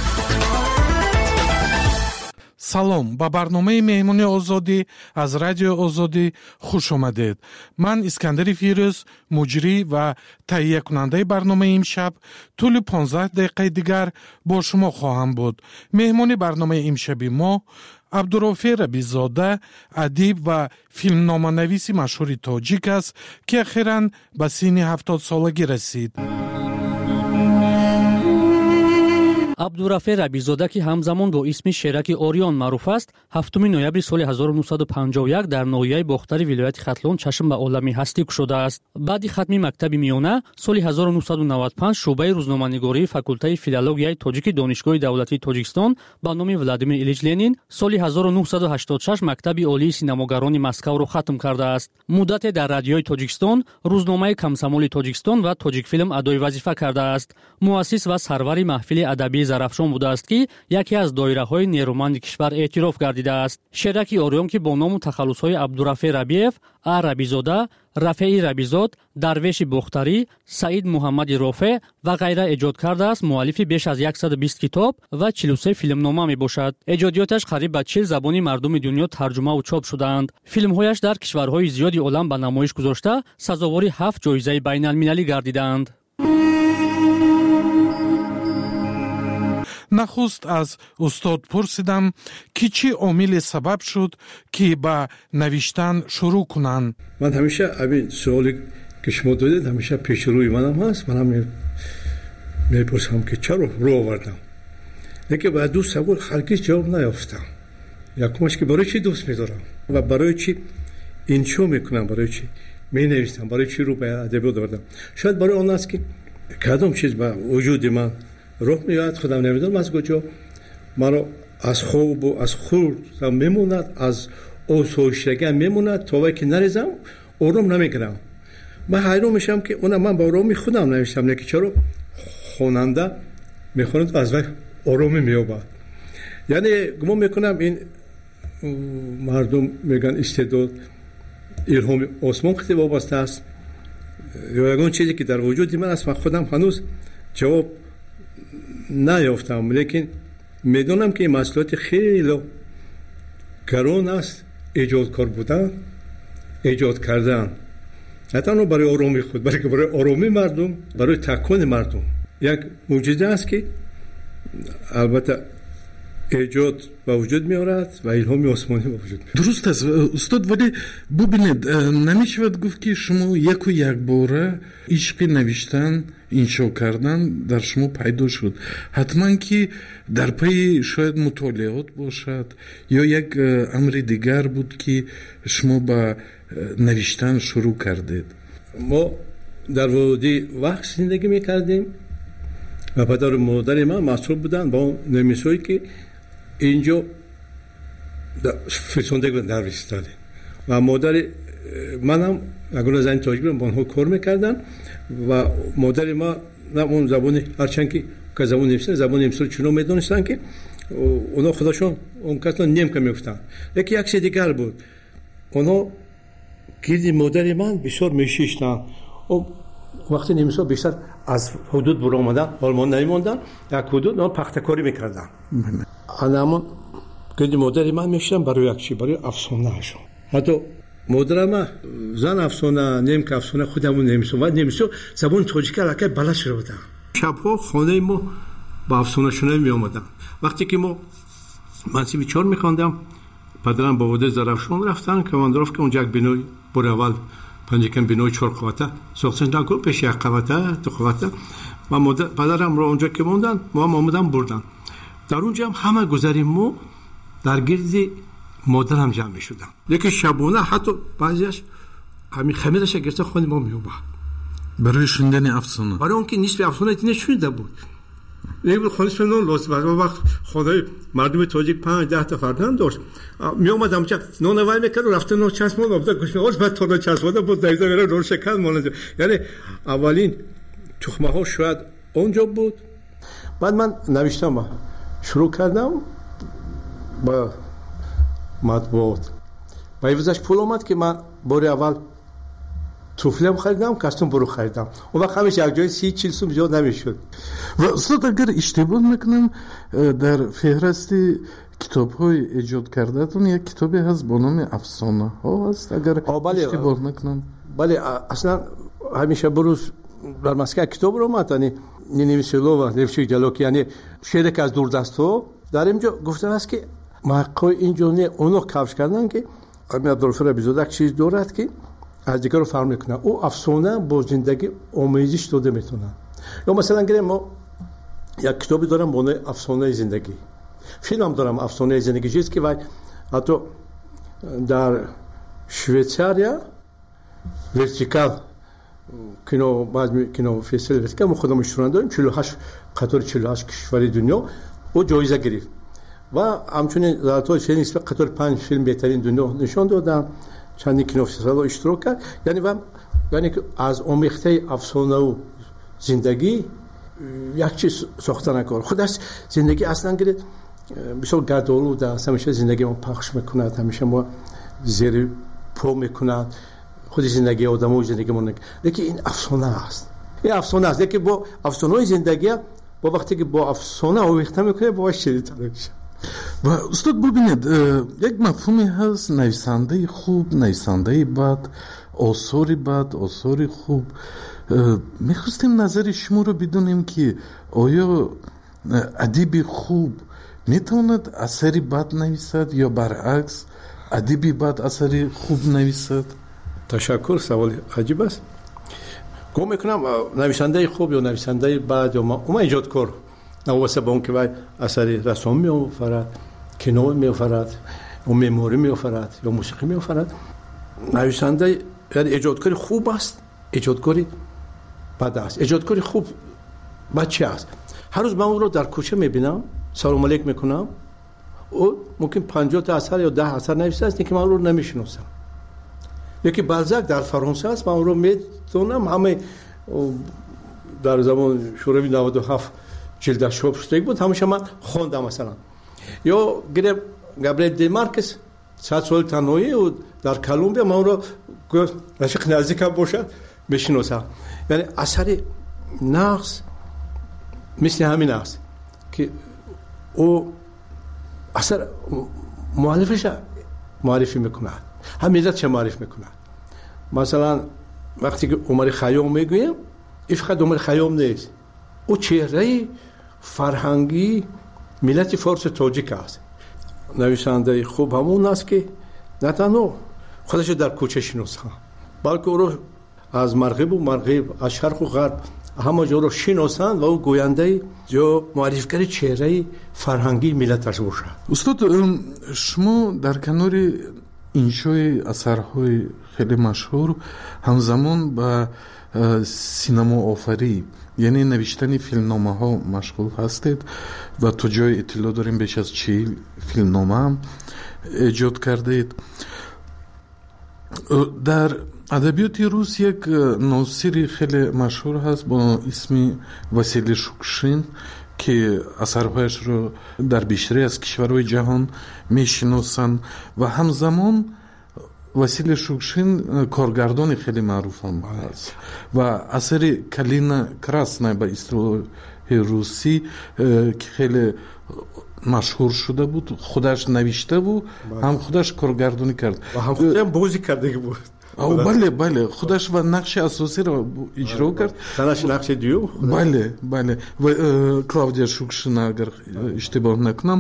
салом ба барномаи меҳмони озодӣ аз радиои озодӣ хуш омадед. ман искандари фирӯз, муҷрӣ ва таҳиякунандаи барномаи имшаб тӯли понздаҳ дақиқаи дигар бо шумо хоҳам буд. меҳмони барномаи имшаби мо абдурофе рабизода, адиб ва филмноманависи машҳури тоҷик аст, ки ахиран ба синни ҳафтодсолагӣ расид. абдурафе рабизода, ки ҳамзамон бо исми шераки орион маъруф аст, ҳафтуми ноябри соли ҳазору нуҳсаду панҷоҳу як дар ноҳияи бохтари вилояти Хатлон чашм ба олами ҳастӣ кушодааст. баъди хатми мактаби миёна соли ҳазору нуҳсаду навад и панҷ шуъбаи рӯзноманигории факултаи филологияи тоҷики донишгоҳи давлатии Тоҷикистон ба номи Владимир Илич Ленин соли ҳазору нуҳсаду ҳаштоду шаш мактаби олии синамогарони Москавро хатм кардааст. муддате дар радиои Тоҷикистон, рӯзномаи Комсомоли Тоҷикистон ва Тоҷикфилм адои вазифа кардааст. муассис ва сарвари маҳфили адабии зарафшон будааст, ки яке аз доираҳои нерӯманди кишвар эътироф гардидааст. шераки орион, ки бо ному тахаллусҳои Абдурафе Рабиев, А Рабизода, Рафеи Рабизод, Дарвеши Бохтарӣ, Саид Муҳаммади Рофе ва ғайра эҷод кардааст, муаллифи беш аз яксаду бист китоб ва чилу се филмнома мебошад. эҷодиёташ қариб ба чил забони мардуми дунё тарҷумаву чоп шудаанд. филмҳояш дар кишварҳои зиёди олам ба намоиш гузошта, сазовори ҳафт ҷоизаи байналмилалӣ гардидаанд. нахуст аз устод пурсидам, ки чӣ омиле сабаб шуд, ки ба навиштан шурӯъ кунанд. ман ҳамеша абин суоле ки шумо додед ҳамеша пешрӯи манам ҳаст. манам мепурсам ки чаро рӯ овардам, лекин ба ду савол ҳаргиз ҷавоб наёфтам. якумаш ки барои чӣ дӯст медорам ва барои чӣ иншо мекунам, барои чӣ менавистам, барои чӣ рӯ ба адабиёт овардам. шояд барои он аст ки кадом чиз ба вуҷуди ман роҳ меояд, худам намедонам аз куҷо маро аз хобу аз хурдам мемонад, аз осоиштагиам мемонад, то вақте ки нарезам ором намегирам. ман ҳайрон мешавам ки она ман ба ороми худам навиштам, лекин чаро хонанда мехонад аз вай оромӣ меёбад. яъне гумон мекунам ин мардум мегӯянд истеъдод илҳоми осмон хеле вобаста аст, ё ягон чизе ки дар вуҷуди ман аст. ман худам ҳанӯз ҷавоб наёфтам, лекин медонам ки масъулияти хеле гарон аст эҷодкор будан, эҷод кардан, на танҳо барои оромии худ, балки барои оромии мардум, барои такони мардум. як мӯъҷиза аст ки албатта эҷод ба вуҷуд меорад ва илҳоми осмонӣ ба вуҷуд меорад. дуруст аст устод, вале бубинед, намешавад гуфт ки шумо яку якбора ишқи навиштан, иншо кардан дар шумо пайдо шуд. ҳатман ки дар пайи шояд мутолиот бошад ё як амри дигар буд ки шумо ба навиштан шурӯъ кардед? мо дар води вақт зиндагӣ мекардем ва падару модари ман масъул буданд ба он нависҳое ки инҷо фирсонда дар истали ва модари манам ягона зани тоҷик будам, ба онҳо кор мекарданд ва модари ман он забони ҳарчанд ки забони немисӣ забони немисиро чунон медонистанд ки онҳо худашон он касро немка мегуфтанд. лекин як чизи дигар буд, онҳо гирди модари ман бисёр мешиштанд. вақти немисҳо бештар аз ҳудуд буромадан олмон намемонданд, як ҳудуд он пахтакорӣ мекарданд. анамон гирди модари ман мешиштанд барои як чи барои афсонаашон. ҳатто модарам зан афсона, немка афсона, худам немисо ва немисо забони тоҷика аллакай баланд шуда буданд. шабҳо хонаи мо ба афсонашунавӣ меомаданд. вақте ки мо мансиби чор мехондам, падарам ба водаи Зарафшон рафтанд, командировка онҷа як бинои бори аввал панҷакам бинои чор қавата сохтанд, пеш як қавата ду қавата ва падарамро онҷа ки монданд, моам омадан бурданд. дар онҷа ҳама гузари мо дар гирди модарам ҷамъ мешуданд. лекин шабона ҳатто баъзеаш ҳамин хамираша гирфта хони мо меёбад барои шундани афсона, барои он ки нисфи афсона дина шунида буд. лекин хонисф нон лозим аст. он вақт хонаи мардуми тоҷик панҷ даҳ та фарзанд дошт. меомадам ча нон вай мекард, рафта нон часп мон обда гӯш меош, баъд то часпода буд дайза мера нон шакан монад. яъне аввалин тухмаҳо шояд онҷо буд. баъд ман навиштам шурӯъ кардам ба матбуот ба ивзаш пул омад ки ман бори аввал туфлем харидам, костюм буру харидам. Он вақт ҳамеш якҷои си чил сум зиёд намешуд. ва устод агар иштибоҳ накунам дар феҳристи китобҳои эҷод кардаатон як китобе ҳаст бо номи афсонаҳо ҳаст агар иштибоҳ накунам. бале аслан ҳамеша бурӯз дар Москва китобро омад, яъне Ниневисилова, Левчик Ҷалоки, яъне шеъре ки аз дурдастҳо дар инҷо гуфтааст ки маҳққои инҷо не оно кавш кардан ки ами Абдулғафур Абизода як чиз дорад ки аз дигарро фарқ мекунад. ӯ афсона бо зиндагӣ омезиш дода метавонад. ё масалан гирем мо як китобе дорам бо номи Афсонаи зиндагӣ, филмам дорам Афсонаи зиндагӣ, чиз ки вай ҳатто дар Швейтсария вертикал кино баъзи кино фестивал вертикал мо худам иштирок дорем, чилу ҳашт қатори чилу ҳашт кишвари дунё ӯ ҷоиза гирифт ва ҳамчунин залтои филми қатори панҷ филм беҳтарин дунё нишон додам, чандин кинофестивалҳо иштирок кард. яъне ва яъне ки аз омехтаи афсонаву зиндагӣ як чиз сохта накор. худаш зиндагӣ аслан гиред бисёр гардолуд аст, ҳамеша зиндагӣ мо пахш мекунад, ҳамеша мо зери по мекунад, худи зиндагии одамо зиндагии мо не, лекин ин афсона аст. ин афсона аст, лекин бо афсонаи зиндагӣ бо вақте ки бо афсона омехта мекунед бо ширинтар мешавад. ва устод бубинед, як мафҳуме ҳаст, нависандаи хуб, нависандаи бад, осори бад, осори хуб. мехостем назари шуморо бидонем ки оё адиби хуб метавонад асари бад нависад ё баръакс адиби бад асари хуб нависад? ташаккур, саволи аҷиб аст. гум мекунам нависандаи хуб ё нависандаи бад ё ума иҷодкор навобаста ба он ки вай асари рассом меофарад, кино меофарад, ё меъморӣ меофарад ё мусиқӣ меофарад, нависандаи яъне эҷодкори хуб аст, эҷодкори бад аст. эҷодкори хуб бад чи аст? ҳар рӯз ман ӯро дар кӯча мебинам, салом алейк мекунам, ӯ мумкин панҷоҳта асар ё даҳ асар нависааст, лекин ман ӯро намешиносам. яки Балзак дар Фаронса аст, ман ӯро метавонам ҳамаи дар замони шӯравии наводу ҳафт ҷилдаш чоп шудагӣ буд, ҳамаша ман хондам масалан. ё гирем Габриэл де Маркес сад соли танҳоӣ дар Колумбия, ман ӯро рафиқи наздикам бошад мешиносам. яъне асари нағз мисли ҳамин аст ки ӯ асар муаллифаша муаррифӣ мекунад, ҳам миллатша муарриф мекунад. масалан вақте ки Умари Хайём мегӯем, ин фақат Умари Хайём нест, ӯ чеҳраи фарҳангии миллати форсу тоҷик аст. нависандаи хуб ҳамон аст ки на танҳо худашро дар кӯча шиносад, балки ӯро аз марғибу марғиб, аз шарқу ғарб ҳама ҷоро шиносанд ва ӯ гӯяндаи ё муаррифгари чеҳраи фарҳангии миллаташ бошад. устод, шумо дар канори иншои асарҳои хеле машҳур ҳамзамон ба синамоофарӣ, яъне навиштани филмномаҳо машғул ҳастед ва то ҷои иттилоъ дорем беш аз чил филмномаам эҷод кардаед. дар адабиёти рус як носири хеле машҳур ҳаст бо исми Василий Шукшин ки асарҳояшро дар бештари аз кишварҳои ҷаҳон мешиносанд ва ҳамзамон Василий Шукшин коргардони хеле маъруфам ҳаст ва асари Калина Красная ба истилоҳи русӣ ки хеле машҳур шуда буд, худаш навиштаву ҳам худаш коргардонӣ кард ва ҳам худам бозӣ кардагӣ буд. бале бале худаш ва нақши асосиро иҷро кард. танаш нақши дуюм? бале бале ва Клавдия Шукшина агар иштибоҳ накунам.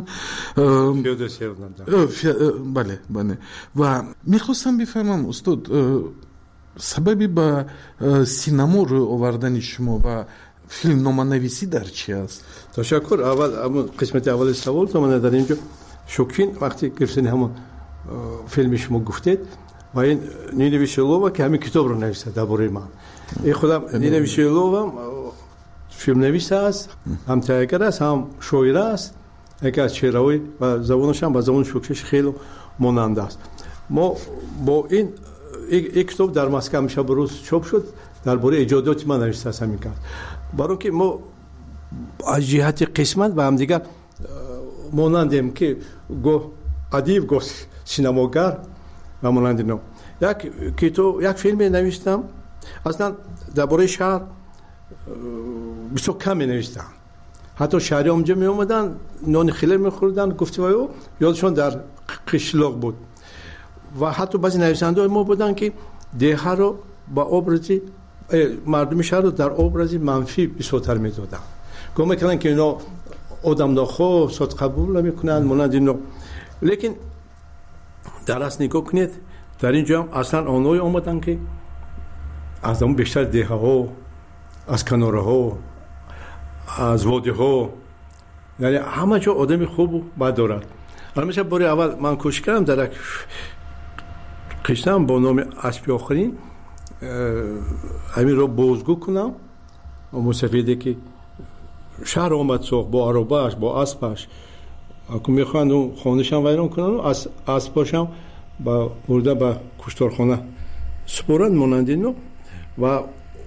бале бале ва мехостам бифаҳмам устод, сабаби ба синамо рӯй овардани шумо ва филмноманависӣ дар чи аст? ташаккур. аввал ҳамон қисмати аввали савол то мана дар инҷо Шукшин вақти гирифтани ҳамон филми шумо гуфтед ва ин Нина Виселова ки ҳамин китобро нависад дар бораи ман. ин худам Нина Виселова филмнавис аст, ҳам тайягар аст, ҳам шоир аст. яке аз чеҳраҳои ва забонашам ба забони Шукшин хеле монанда аст. мо бо ин ин китоб дар Москва ҳамеша барӯз чоп шуд, дар бораи эҷодиёти ман навистааст ҳамин кас. баро ки мо аз ҷиҳати қисмат ба ҳамдигар монандем ки гоҳ адиб гоҳ سینماگر و مانند اینا. یک کتاب یک فیلم نوشتم، اصلا درباره شهر بسیار کم نوشتم. حتی شهری اونجا می اومدن نان خیلی میخوردن، گفتگو یادشون در قشلاق بود. و حتی بعضی نویسنده ما بودن که دیه رو با ابرزی مردم شهر رو در ابرزی منفی بسیارتر میدادن. گفت میکنن که اینا آدم ناخو صد قبول نمیکنن مانند اینا. لیکن در اصل نگاه کنید در اینجا هم اصلا آنهایی آمدن که از اون بیشتر دیه ها، از کناره ها، از واده ها، یعنی همه جا آدم خوب و بد دارد. همیشه باری اول من کوشش کردم در یک قشنم با نام اسبی آخرین همین رو بازگو کنم و مستفیده که شهر آمد سوخ با عرباش با اسبش اکو میخواند اون خانهشم ویران کنن و اسباشم با برده با کشتارخانه سپورند مانند اینو. و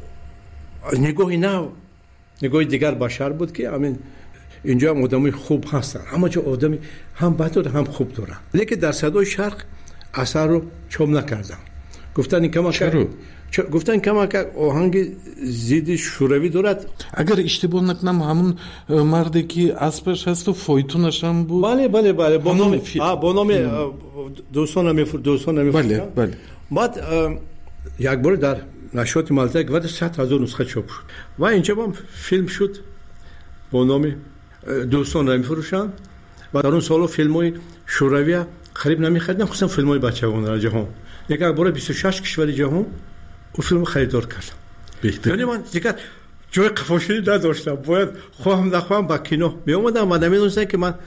نگاهی نه نگاهی دیگر بشر بود که همین اینجا هم آدمی خوب هستن، همه جا آدمی هم بد داره هم خوب داره. لیکن در صدای شرق اثر رو چوم نکردم. گفتن این کما کرد گفتن کما که آهنگ زید شوروی دارد. اگر اشتباه نکنم همون مردی که اسبش هست و فایتونش هم بود. بله بله بله با نام با نام دوستان میفر دوستان میفر بله بله. بعد یک بار در نشریات مالزه گفت صد هزار نسخه چاپ شد و اینجا هم فیلم شد با نام دوستان نمیفروشند و در اون سالو فیلم‌های شوروی خرید نمی‌خریدن، خصوصا فیلم‌های بچگان در جهان. یک بار بیست و شش کشور جهان اون فیلم خریدار کردم. بهتر. یعنی من دیگه جای قفاشی نداشتم، باید خواهم نخواهم با کینو می اومدم و نمی‌دونستم که من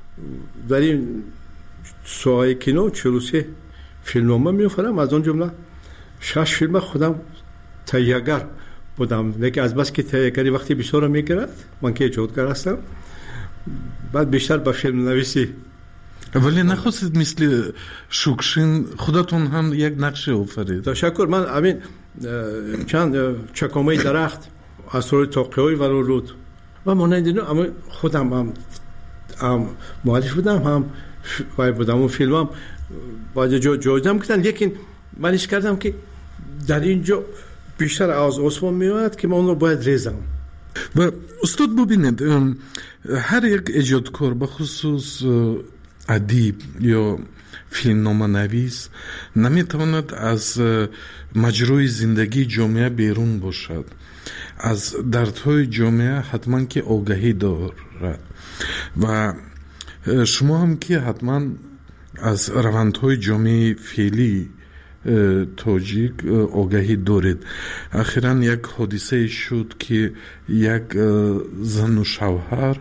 در این ساحه کینو چهل و سه فیلمنامه می‌آفرم، از اون جمله شش فیلم خودم تهیه‌گر بودم. لیکن از بس که تهیه‌گری وقتی بسیار می‌گیرد، من که ایجادگر هستم، بعد بیشتر با فیلم نویسی. ولی نخواستید مثل شوکشین خودتون هم یک نقشه آفرید؟ تشکر. من همین چند چکامه درخت اسرار تاقی‌های ولورود و مانند اینا اما خودم هم, هم مؤلف بودم هم وای بودم. اون فیلم هم باید جا جایدم کردن، لیکن من ایش کردم که در اینجا بیشتر از عثمان میاد که من اون رو باید ریزم. و استاد ببینید هر یک ایجادکار به خصوص ادیب یا فیلمنامه نویس نمیتواند از مجروی زندگی جامعه بیرون باشد. از دردهای جامعه حتما که آگاهی دارد و شما هم که حتما از روندهای جامعه فعلی تاجیک آگاهی دارید. اخیراً یک حادثه شد که یک زن و شوهر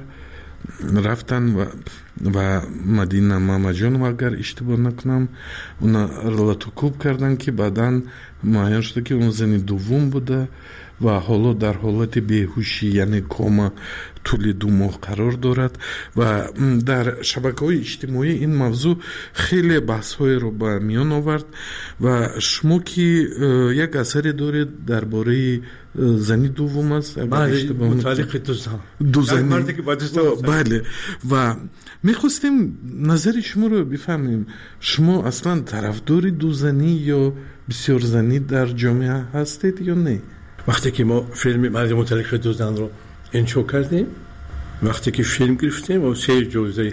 رفتن و و مدینه مامجان و اگر اشتباه نکنم اونا رلاتوکوب کردن که بعداً معین شده که اون زنی دوم بوده و حالا در حالت بیهوشی یعنی کوما طول دو ماه قرار دارد و در شبکه‌های اجتماعی این موضوع خیلی بحث‌های رو به میان آورد و شما که یک اثری دارید درباره زنی دوم است متعلق دو زن دو زنی بله و میخواستیم نظر شما رو بفهمیم. شما اصلا طرفدار دو زنی یا بسیار زنی در جامعه هستید یا نه؟ وقتی که ما فیلم مرد متعلق دو زن رو انشا کردیم، وقتی که فیلم گرفتیم و سه جایزه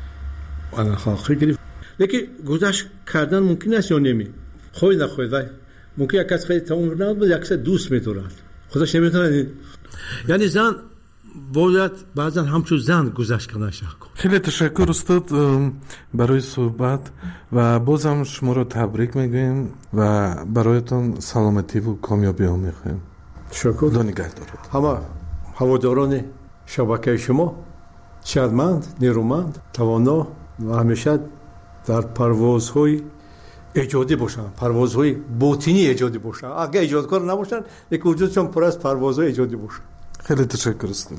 آن خالقی گرفت، لیکن گذشت کردن ممکن است یا نمی خواهی نخواهی ممکن یک کس خیلی تمام نبود بود یک کس دوست می‌دارد خودش نمی‌تونه. یعنی زن باید بعضا همچون زن گذشت کنه. خیلی تشکر استاد برای صحبت و بازم شما رو تبریک میگویم و برایتان سلامتی و کامیابی ها میخوایم. شکر. خدا نگهدار. همه هواداران شبکه شما شادمند، نیرومند، توانا و همیشه در پروازهای ایجادی باشن، پروازهای باطنی ایجادی باشن. اگه ایجادکار نباشن یک وجودشون پر از پروازهای ایجادی باشن. خیلی تشکر استاد.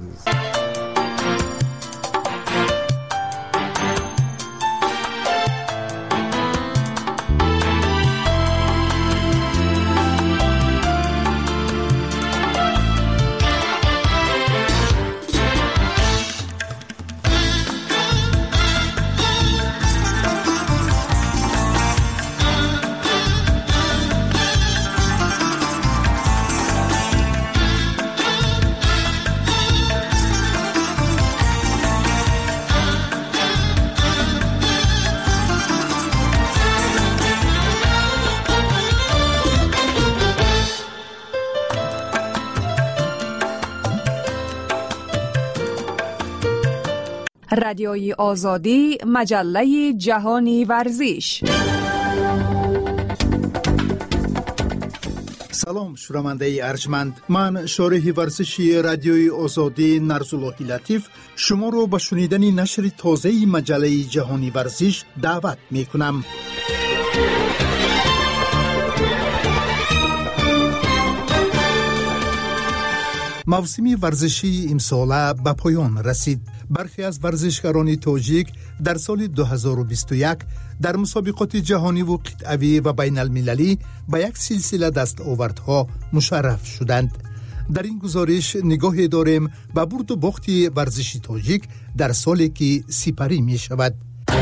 رادیوی آزادی، مجله جهانی ورزش. سلام شنونده ارجمند، من شارح ورزشی رادیوی آزادی نرزاللهی لطیف شما رو به شنیدن نشر تازه مجله جهانی ورزش دعوت می کنم. موسم ورزشی امساله به پایان رسید. برخی از ورزشکاران تاجیک در سال دو هزار و بیست و یک در مسابقات جهانی و قطعی و بین المللی به یک سلسله دستاوردها مشرف شدند. در این گزارش نگاه داریم به برد و باخت ورزشی تاجیک در سالی که سپری می شود.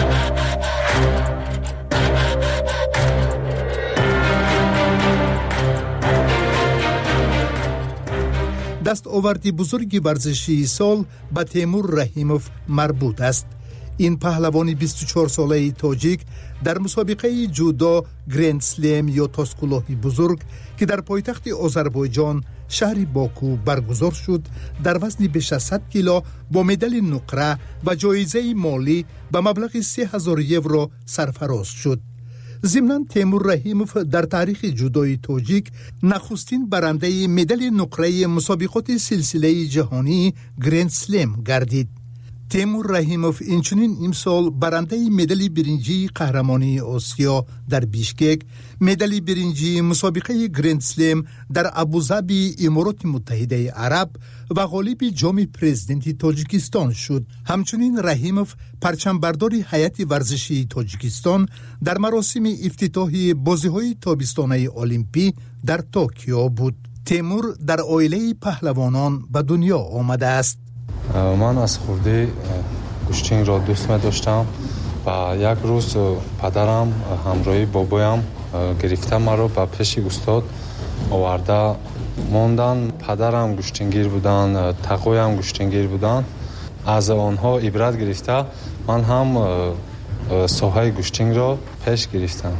دستاورد بزرگ ورزشی سال به تیمور رحیموف مربوط است. این پهلوان بیست و چهار ساله تاجیک در مسابقه جودو گرند سلم یا تاسکولوهی بزرگ که در پایتخت آذربایجان شهر باکو برگزار شد در وزن بیش از صد کیلو با مدال نقره و جایزه مالی به مبلغ سه هزار یورو سرفراز شد. ضمناً تیمور رحیموف در تاریخ جودوی تاجیک نخستین برنده مدال نقره مسابقات سلسله جهانی گرند سلم گردید. تیمور رحیموف اینچنین امسال برنده مدال برنجی قهرمانی آسیا در بیشکک، مدال برنجی مسابقه گرند سلم در ابوظبی امارات متحده عرب و غالب جام پرزیدنت تاجیکستان شد. همچنین رحیموف پرچم برداری هیئت ورزشی تاجیکستان در مراسم افتتاحی بازی‌های تابستانه المپی در توکیو بود. تیمور در عائله پهلوانان به دنیا آمده است. من از خورده گوشتین را دوست می داشتم و یک روز پدرم همراهی بابایم گرفته مرا به پیش استاد آورده موندن. پدرم گوشتینگیر بودن، تقویم گوشتینگیر بودن. از آنها عبرت گرفته من هم ساحه گوشتینگ را پیش گرفتم.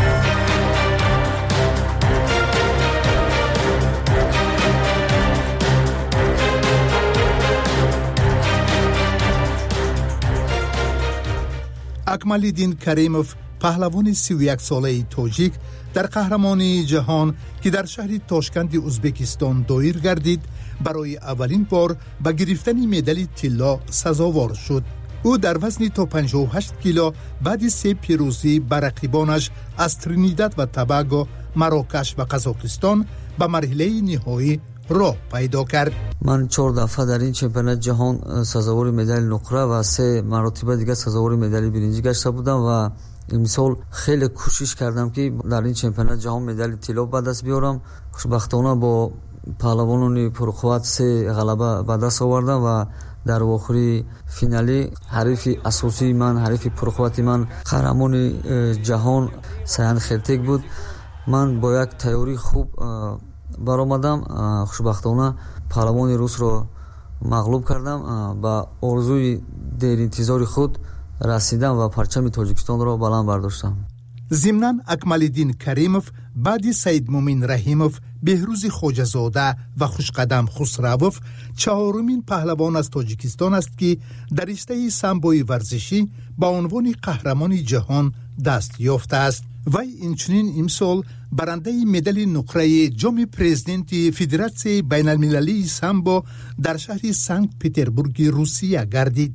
اکمالدین کریموف پهلوان سی و یک ساله تاجیک در قهرمانی جهان که در شهر تاشکند ازبکستان دایر گردید برای اولین بار به گرفتن مدال طلا سزاوار شد. او در وزن تا پنجاه و هشت کیلو بعد سه پیروزی بر رقیبانش از ترینیداد و توباگو، مراکش و قزاقستان به مرحله نهایی راه پیدا کرد. من چهار دفعه در این چمپیونات جهان سزاوار مدال نقره و سه مرتبه دیگه سزاوار مدال برنجی گشته بودم و امسال خیلی کوشش کردم که در این چمپیونات جهان مدال طلا به دست بیارم. خوشبختانه با پهلوانان پرقوت سه غلبه به دست آوردم و در آخری فینالی حریف اساسی من، حریف پرقوت من قهرمان جهان سیان خرتک بود. من با یک تیاری خوب برآمدم. خوشبختانه پهلوان روس را مغلوب کردم. با آرزوی دیر انتظار خود رسیدم و پرچم تاجیکستان را بلند برداشتم. ضمناً اکمالدین کریموف بعد سید مومین رحیموف، بهروز خوجه‌زاده و خوشقدم خسروف چهارمین پهلوان از تاجیکستان است که در رشته سامبوی ورزشی با عنوان قهرمان جهان دست یافته است. وی اینچنین امسال برنده مدال نقره جام پرزیدنت فدراسیون بین المللی سامبو در شهر سنت پترزبورگ روسیه گردید.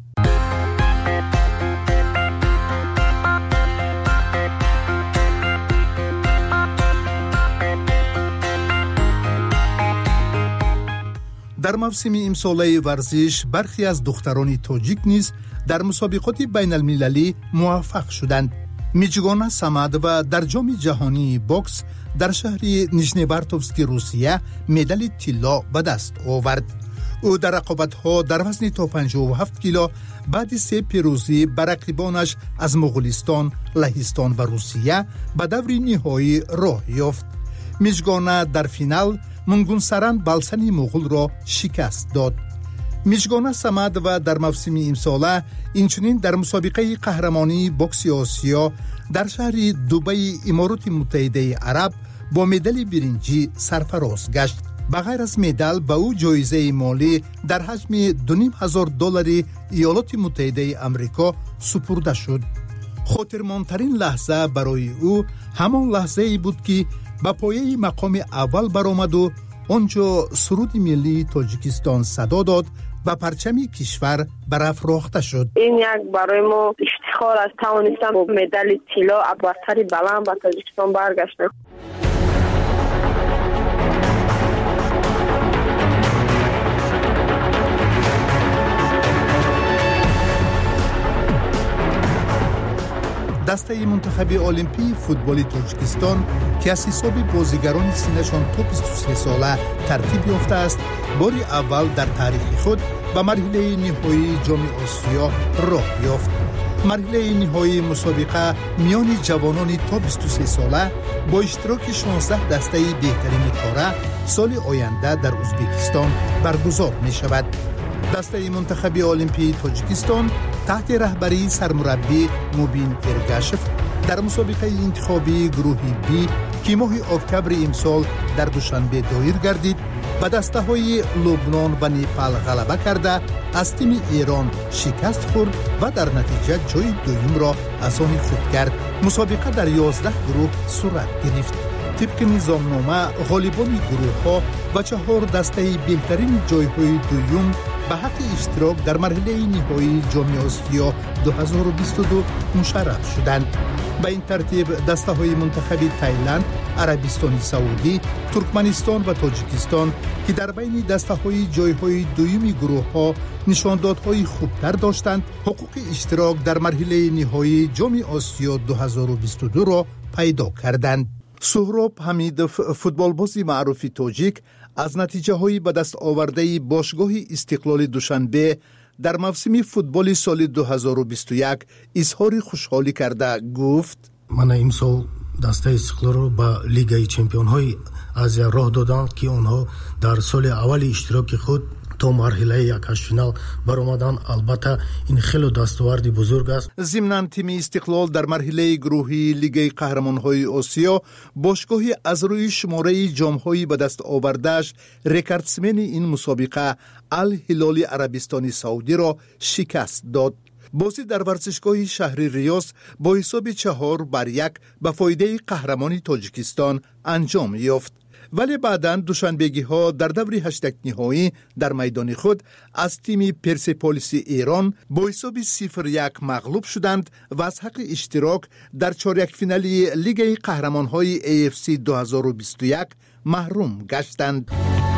در موسم امساله ورزش برخی از دختران تاجیک نیز در مسابقات بین المللی موفق شدند. میجگانا سمد و در جام جهانی باکس در شهر نیژنیورتوفسک روسیه مدال طلا به دست آورد. او در رقابت‌ها در وزن تا پنجاه و هفت کیلو بعد سه پیروزی بر رقیبانش از مغولستان، لهستان و روسیه به دور نهایی راه یافت. میجگانا در فینال منگونسران بالسن مغول را شکست داد. میجگانا سمد و در موسم امساله اینچنین در مسابقه قهرمانی بوکس آسیا در شهر دبی امارات متحده عرب با مدال برنجی سرفراز گشت. بغیر از مدال به او جایزه مالی در حجم دو و نیم هزار دلار ایالات متحده آمریکا سپرده شد. خاطرماندترین لحظه برای او همان لحظه ای بود که به پایه مقام اول برآمد و آنجا سرود ملی تاجیکستان صدا داد و پرچم کشور برافراخته شد. این یک برای ما افتخار است توانستم با مدال طلا برتری بلند به تاجیکستان برگشتم. دسته منتخب المپی فوتبال تاجیکستان که از حساب بازیگران سنشان تا بیست و سه ساله ترتیب یافته است، بار اول در تاریخ خود به مرحله نهایی جام آسیا راه یافت. مرحله نهایی مسابقه میان جوانان تا بیست و سه ساله با اشتراک شانزده دسته بهترین قاره سال آینده در ازبکستان برگزار می شود. دسته منتخب المپی تاجیکستان تحت رهبری سرمربی موبین ارگاشف در مسابقه انتخابی گروه بی که ماه اکتبر امسال در دوشنبه دایر گردید به دسته های لبنان و نیپال غلبه کرده از تیم ایران شکست خورد و در نتیجه جای دوم را از آن خود کرد. مسابقه در یازده گروه صورت گرفت. طبق نظامنامه غالبان گروه ها و چهار دسته بهترین جایهای دوم به حق اشتراک در مرحله نهایی جام آسیا دو هزار و بیست و دو مشرف شدند. به این ترتیب دسته های منتخب تایلند، عربستان سعودی، ترکمنستان و تاجیکستان که در بین دسته های جایهای دوم گروه ها نشاندادهای خوبتر داشتند، حقوق اشتراک در مرحله نهایی جام آسیا دو هزار و بیست و دو را پیدا کردند. سهراب حمیدوف فوتبالباز معروف تاجیک از نتیجه های به دست آورده باشگاه استقلال دوشنبه در موسم فوتبال سال دو هزار و بیست و یک اظهار خوشحالی کرده گفت: من امسال دسته استقلال را به لیگ چمپیون های آسیا راه دادند که آنها در سال اول اشتراک خود تا مرحله یک فینال برآمدند. البته این خیلی دستاورد بزرگ است. ضمن تیم استقلال در مرحله گروهی لیگ قهرمان‌های آسیا باشگاه از روی شماره جام‌های به دست آورده‌اش رکوردسمن این مسابقه الهلال عربستان سعودی را شکست داد. بازی در ورزشگاه شهر ریاض با حساب چهار بر یک به فایده قهرمانی تاجیکستان انجام یافت. ولی بعداً دوشنبگی ها در دور هشتگ نهایی در میدان خود از تیم پرسپولیس ایران با حساب صفر یک مغلوب شدند و از حق اشتراک در چهارده فینالی لیگ قهرمان‌های ای اف سی دو هزار و بیست و یک محروم گشتند.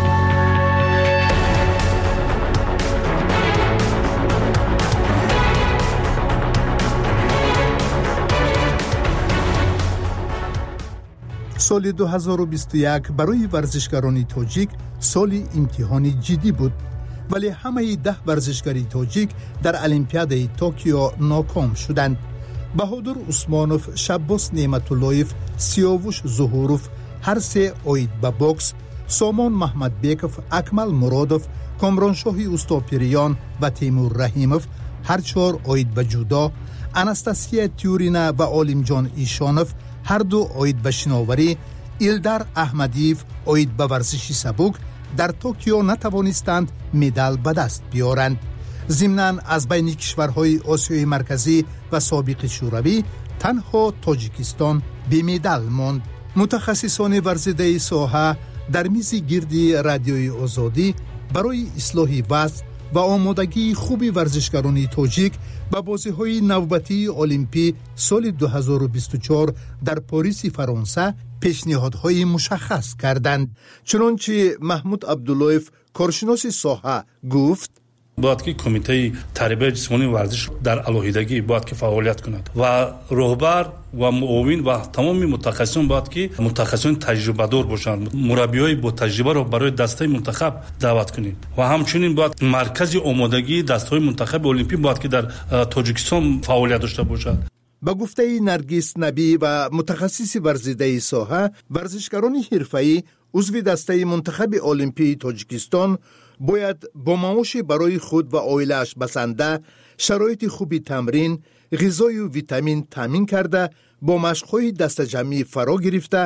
سال دو هزار و بیست و یک برای ورزشکاران تاجیک سال امتحانی جدی بود، ولی همه ده ورزشکاری تاجیک در المپیاد توکیو ناکام شدند. بهادر عثمانوف، شباس نعمتاللهیف، سیاوش ظهوروف هر سه اوید به بوکس، سامان محمد بیکوف، اکمل مرادوف، کامرانشاهی استاپیریان و تیمور رحیموف هر چهار اوید به جودو، انستاسیا تیورینا و عالمجان ایشانوف هر دو اوید به شناوری، ایلدار احمدیف اوید به ورزش سبک در توکیو نتوانستند مدال به دست بیارند. ضمناً از بین کشورهای آسیای مرکزی و سابق شوروی تنها تاجیکستان به مدال ماند. متخصصان ورزیده ساحه در میز گردی رادیوی آزادی برای اصلاح وضع و آمادگی خوبی ورزشکاران تاجیک به بازی‌های نوبتی المپی سال دو هزار و بیست و چهار در پاریس فرانسه پیشنهادهای مشخص کردند. چنانچه محمود عبداللهیف کارشناس ساحه گفت: باید که کمیته تربیت جسمانی ورزش در علیحدگی باید که فعالیت کند و رهبر و معاون و تمام متخصصان باید که متخصصان تجربه دار باشند. مربیای با تجربه را برای دسته منتخب دعوت کنید و همچنین باید مرکز آمادگی دسته منتخب المپی باید که در تاجیکستان فعالیت داشته باشد. با گفته نرگس نبی و متخصص ورزیده ساحه، ورزشکاران حرفه‌ای عضو دسته منتخب المپی تاجیکستان باید با معاش برای خود و عائله‌اش بسنده، شرایط خوبی تمرین، غذای و ویتامین تامین کرده، با مشق‌های دست جمعی فرا گرفته،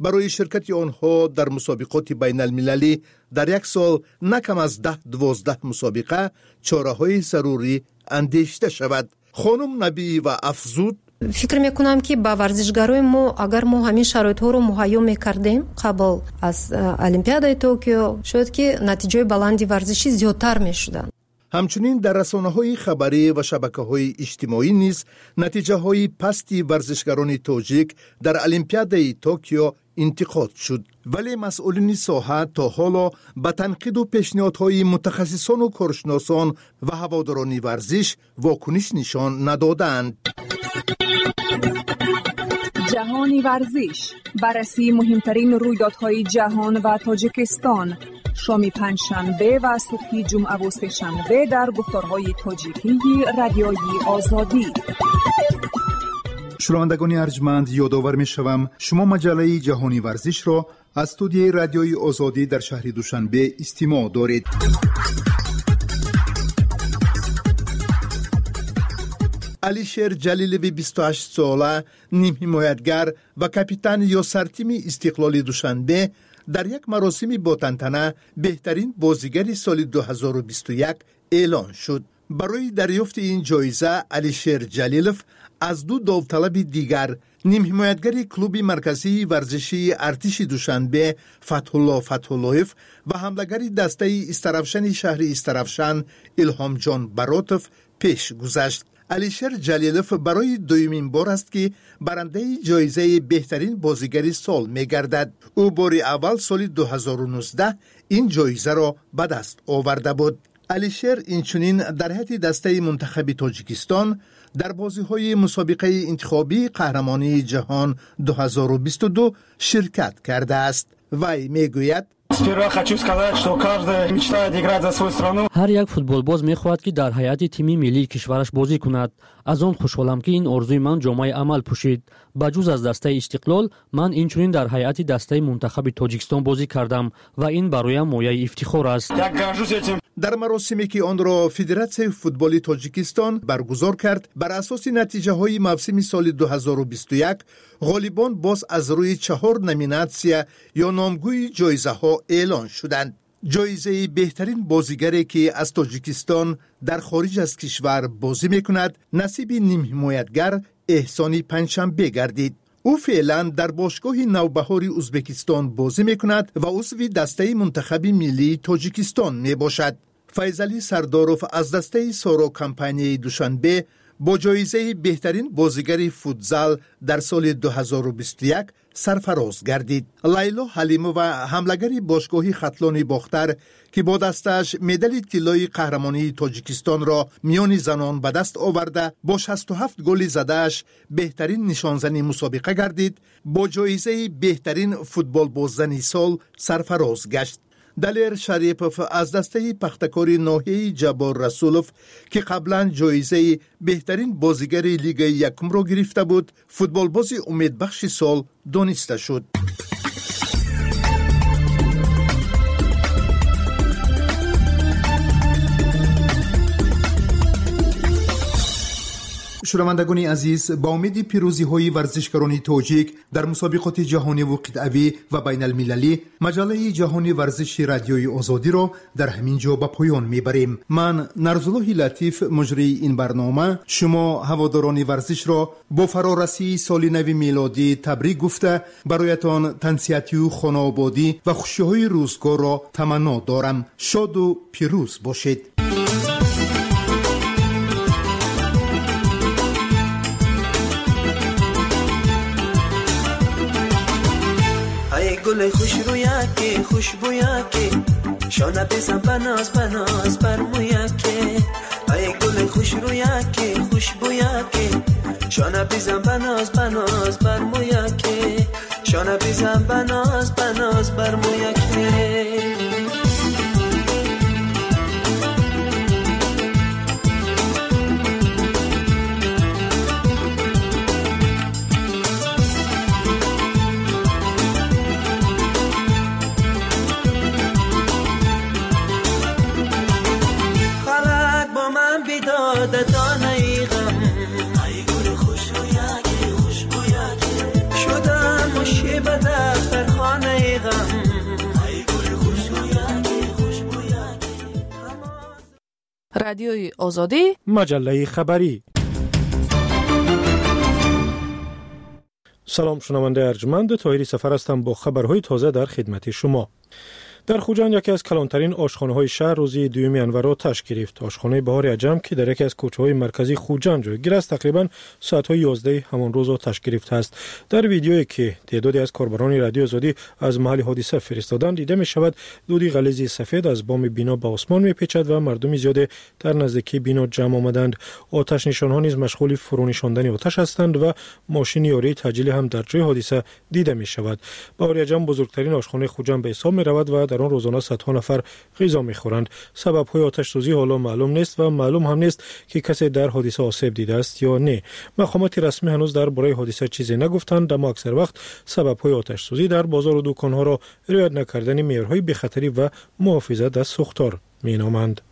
برای شرکت آنها در مسابقات بین المللی در یک سال نکم از ده دوازده مسابقه چاره‌های ضروری اندیشیده شود. خانم نبی و افزود: فکر میکنم که با ورزشکارای ما اگر ما همین شرایط‌ها رو مهیا میکردیم قبل از المپیادای توکیو، شاید که نتیجه بلندی ورزشی زیادتر میشدن. همچنین در رسانه‌های خبری و شبکه‌های اجتماعی نیز نتیجه‌های پستی ورزشکاران تاجیک در المپیادای توکیو انتقاد شد، ولی مسئولین ساحه تا حالا به تنقید و پیشنهادهای متخصصان و کارشناسان و هواداران ورزش واکنش نشان ندادند. جهانی ورزش، بررسی مهمترین رویدادهای جهان و تاجیکستان، شام پنجشنبه و صبح جمعه و سه‌شنبه در گفتارهای تاجیکی رادیوی آزادی. شنوندگان ارجمند، یادآور می‌شوم شما مجله جهانی ورزش را از استودیوی رادیوی آزادی در شهر دوشنبه استماع دارید. علیشیر جلیلوی بیست و هشت ساله، نیم حمایتگر و کاپیتان یاسر تیم استقلال دوشنبه در یک مراسم با تنتنه بهترین بازیگر سال دو هزار و بیست و یک اعلان شد. برای دریافت این جایزه علیشیر جلیلوف از دو داوطلب دیگر، نیم حمایتگر کلوب مرکزی ورزشی ارتش دوشنبه فتح الله فتح اللهیف و حمله‌گر دسته استرافشن شهر استرافشن الهام جان براتوف پیش گذشت. علیشیر جلیلوف برای دومین بار است که برنده جایزه بهترین بازیگر سال می‌گردد. او بار اول سال دو هزار و نوزده این جایزه را به دست آورده بود. علیشیر اینچنین در هیئت دسته منتخب تاجیکستان در بازی‌های مسابقه انتخابی قهرمانی جهان دو هزار و بیست و دو شرکت کرده است. وی میگوید: هر یک فوتبالباز می‌خواهد که در هیئت تیمی ملی کشورش بازی کند. از آن خوشحالم که این آرزوی من جامعه عمل پوشید. بجز از دسته استقلال، من اینچنین در هیئت دسته منتخب تاجیکستان بازی کردم و این برایم مایه افتخار است. در مراسمی که آن را فدراسیون فوتبال تاجیکستان برگزار کرد، بر اساس نتیجه های موسم سال دو هزار و بیست و یک، غالبان باز از روی چهار نامیناسیون یا نامگوی جایزه ها اعلان شدند. جایزه بهترین بازیگری که از تاجیکستان در خارج از کشور بازی میکند نصیب نیم حمایتگر احسانی پنجشنبه گردید. او فعلا در باشگاه نوبهار ازبکستان بازی میکند و عضو دسته منتخب ملی تاجیکستان می باشد. فیضعلی سرداروف از دسته سارا کمپانی دوشنبه با جایزه بهترین بازیگر فوتزال در سال دو هزار و بیست و یک سرفراز گردید. لیلا حلیمو و حمله‌گر باشگاه خطلان باختر که با دستش مدال طلای قهرمانی تاجیکستان را میان زنان به دست آورده، با شصت و هفت گل زدهش بهترین نشانزن مسابقه گردید. با جایزه بهترین فوتبال باززن سال سرفراز گشت. دلیر شریپوف از دسته پختکاری ناحیه جبار رسولوف که قبلا جایزه بهترین بازیگر لیگ یکم را گرفته بود، فوتبال بازی امیدبخش سال دانسته شد. شنوندگان عزیز، با امید پیروزی های ورزشکاران تاجیک در مسابقات جهانی و قطعی و بین المللی، مجله جهانی ورزش رادیوی آزادی را در همین جا به پایان میبریم. من نرزالله لطیف، مجری این برنامه، شما هواداران ورزش را با فرارسی سال نو میلادی تبریک گفته برایتان تنصیحاتی و خانوادگی و خوشی‌های روزگار را تمنا دارم. شاد و پیروز باشید. گل خوش رویاکی خوشبویاکی شانه بزن بناز بناز برمویاکی ای گل خوش رویاکی خوشبویاکی شانه بزن بناز بناز برمویاکی شانه بزن بناز بناز برمویاکی شدم مشی به دفتر رادیوی آزادی، مجله خبری. سلام شنونده ارجمند، طاهری سفر هستم با خبرهای تازه در خدمت شما. در خوجند یکی از کلانترین آشخانه‌های شهر روزی دوم ینور آتش گرفت. آشخانه بهار عجم که در یکی از کوچه‌های مرکزی خوجند جایگیر است تقریباً ساعت‌های یازده همان روز آتش گرفته است. در ویدیویی که تعدادی از کاربران رادیو آزادی از محل حادثه فرستادند دیده می‌شود دودی غلیظی سفید از بام بنا به آسمان می‌پیچد و مردم زیاد در نزدیکی بنا جمع آمدند. آتش نشان‌ها نیز مشغول فرونشاندن آتش هستند و ماشین یاری تجلی هم در جای حادثه دیده می‌شود. بهار عجم بزرگترین آشخانه خوجند به حساب می‌رود و در آن روزانه صدها نفر غذا می‌خورند. سبب‌های آتش سوزی حالا معلوم نیست و معلوم هم نیست که کسی در حادثه آسیب دیده است یا نه. مقامات رسمی هنوز درباره حادثه چیزی نگفتند، اما اکثر وقت سبب‌های آتش سوزی در بازار و دکان‌ها را رعایت نکردن معیارهای بی‌خطری و محافظت از سوختار می‌نامند.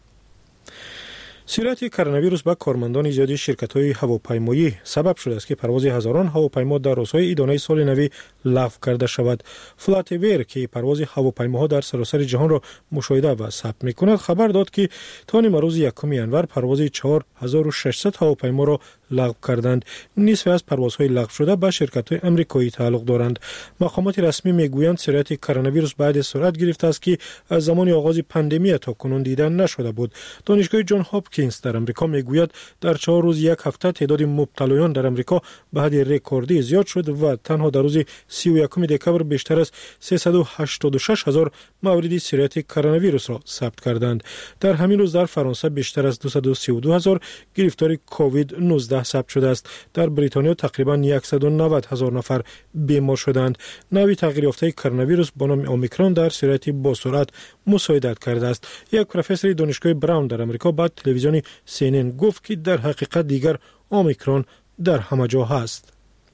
سرایت کرونا ویروس به کارمندان زیادی شرکت‌های هواپیمایی سبب شده است که پرواز هزاران هواپیما در روزهای عیدانه سال نو لغو کرده شود. فلاتویر که پرواز هواپیماها در سراسر جهان را مشاهده و ثبت می‌کند خبر داد که تا نیم روز یکم ینور پرواز چهار هزار و ششصد هواپیما را لغو کردند. نصف از پروازهای لغو شده به شرکت‌های آمریکایی تعلق دارند. مقامات رسمی میگویند سرایت کرونا ویروس بعد سرعت گرفته است که از زمان آغاز پاندمی تا کنون دیده نشده بود. دانشگاه جان هاپکینز در امریکا میگوید در چهار روز یک هفته تعداد مبتلایان در امریکا به حد رکوردی زیاد شد و تنها در روز سی و یکم دکبر بیشتر از سیصد و هشتاد و شش هزار مورد سرایت کرونا ویروس را ثبت کردند. در همین روز در فرانسه بیشتر از دویست و سی و دو هزار گرفتار کووید نوزده ثبت شده است. در بریتانیا تقریبا صد و نود هزار نفر بیمار شدند. نوع تغییر یافته کرونا ویروس با نام اومیکرون در سرایت با سرعت مساعدت کرده است. یک پروفسور دانشگاه براون در امریکا با تلویزیون سی ان ان گفت که در حقیقت دیگر اومیکرون در همه جا هست.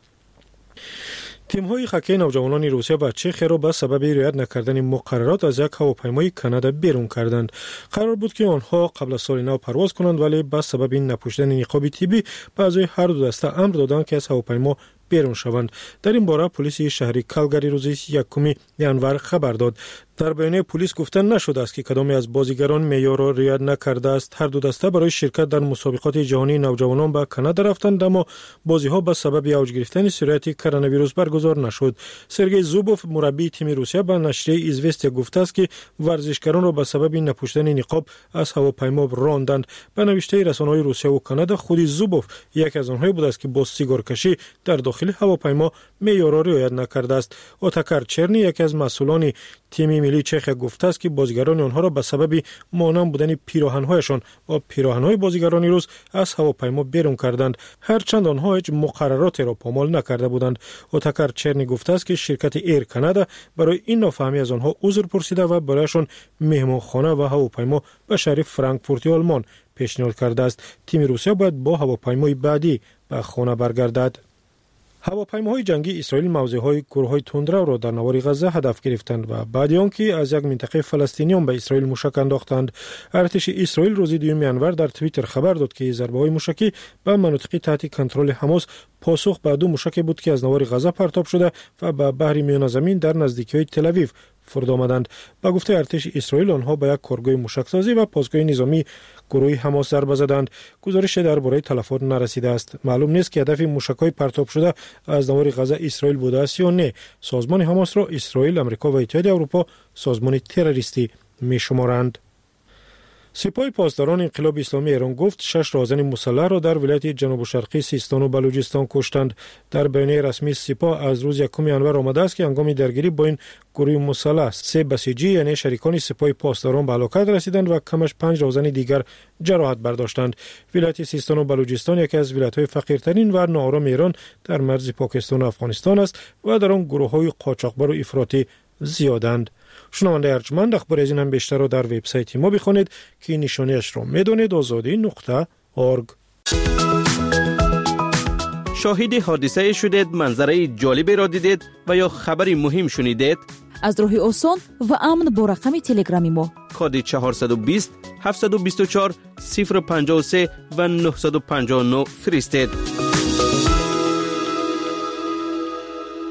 تیم‌های هاکی نوجوانان روسیه و چخ را به سبب رعایت نکردن مقررات از یک هواپیمای کانادا بیرون کردند. قرار بود که آنها قبل از سال نو پرواز کنند ولی به سبب نپوشیدن نقاب طبی به اعضای هر دو دسته امر دادند که از هواپیما بیرون شوند. در این باره پلیس شهری کالگاری روز یکم ینور خبر داد. در بیانیه پلیس گفتن نشده است که کدامی از بازیگران معیار را رعایت نکرده است. هر دو دسته برای شرکت در مسابقات جهانی نوجوانان به کانادا رفتند اما بازی‌ها به سبب اوج گرفتن سرایت کرونا ویروس برگزار نشد. سرگئی زوبوف مربی تیم روسیه به نشریه ایزوستیا گفته است که ورزشکاران را به سبب نپوشیدن نقاب از هواپیما راندند. به نوشته رسانه‌های روسیه و کانادا خود زوبوف یک از آنها بود است که با سیگار کشی در داخل هواپیما معیار را رعایت نکرده است. اوتاکار چرنی یک از مسئولان تیم ملی چخ گفته است که بازیگران آنها را به سبب مانند بودن پیراهن‌هایشان و پیراهن‌های بازیگران روس از هواپیما بیرون کردند، هرچند آنها هیچ مقرراتی را پامال نکرده بودند. اوتاکار چرنی گفته است که شرکت ایر کانادا برای این نافهمی از آنها عذر پرسیده و برایشان مهمانخانه و هواپیما به شهر فرانکفورت آلمان پیشنهاد کرده است. تیم روسیه باید با هواپیمای بعدی به خانه برگردد. هواپیماهای جنگی اسرائیل موضع‌های گروه‌های تندرو را در نوار غزه هدف گرفتند و بعد آنکه از یک منطقه فلسطینیان به اسرائیل موشک انداختند. ارتش اسرائیل روز دوم ینور در توییتر خبر داد که ضربه‌های موشکی به مناطق تحت کنترل حماس پاسخ به دو موشک بود که از نوار غزه پرتاب شده و به بحر میان زمین در نزدیکی‌های تل آویو فرود آمدند. با گفته ارتش اسرائیل آنها به یک کارگاه موشکسازی و پاسگاه نظامی گروه حماس ضربه زدند. گزارش درباره تلفات نرسیده است. معلوم نیست که هدف موشک‌های پرتاب شده از نوار غزه اسرائیل بوده است یا نه. سازمان حماس را اسرائیل، آمریکا و اتحادیه اروپا سازمان تروریستی می‌شمارند. سپاه پاسداران انقلاب اسلامی ایران گفت شش راهزن مسلح را در ولایت جنوب شرقی سیستان و بلوچستان کشتند. در بیانیه رسمی سپاه از روز یکم ینور آمده است که هنگام درگیری با این گروه مسلح سه بسیجی یعنی شریکان سپاه پاسداران به هلاکت رسیدند و کمش پنج راهزن دیگر جراحت برداشتند. ولایت سیستان و بلوچستان یکی از ولایت‌های فقیرترین و ناآرام ایران در مرز پاکستان و افغانستان است و در آن گروه‌های قاچاقبر و افراطی زیادند. شنونده ارجمند، اخبار از این هم بیشتر رو در وبسایت ما بخونید که نشانیش رو میدونید آزادی نقطه اورگ. شاهد حادثه شدید، منظره جالبی را دیدید و یا خبری مهم شنیدید؟ از راه آسان و امن با رقم تلگرامی ما کد چهارصد و بیست هفتصد و بیست و چهار صفر پنجاه و سه و نهصد و پنجاه و نه فرستید.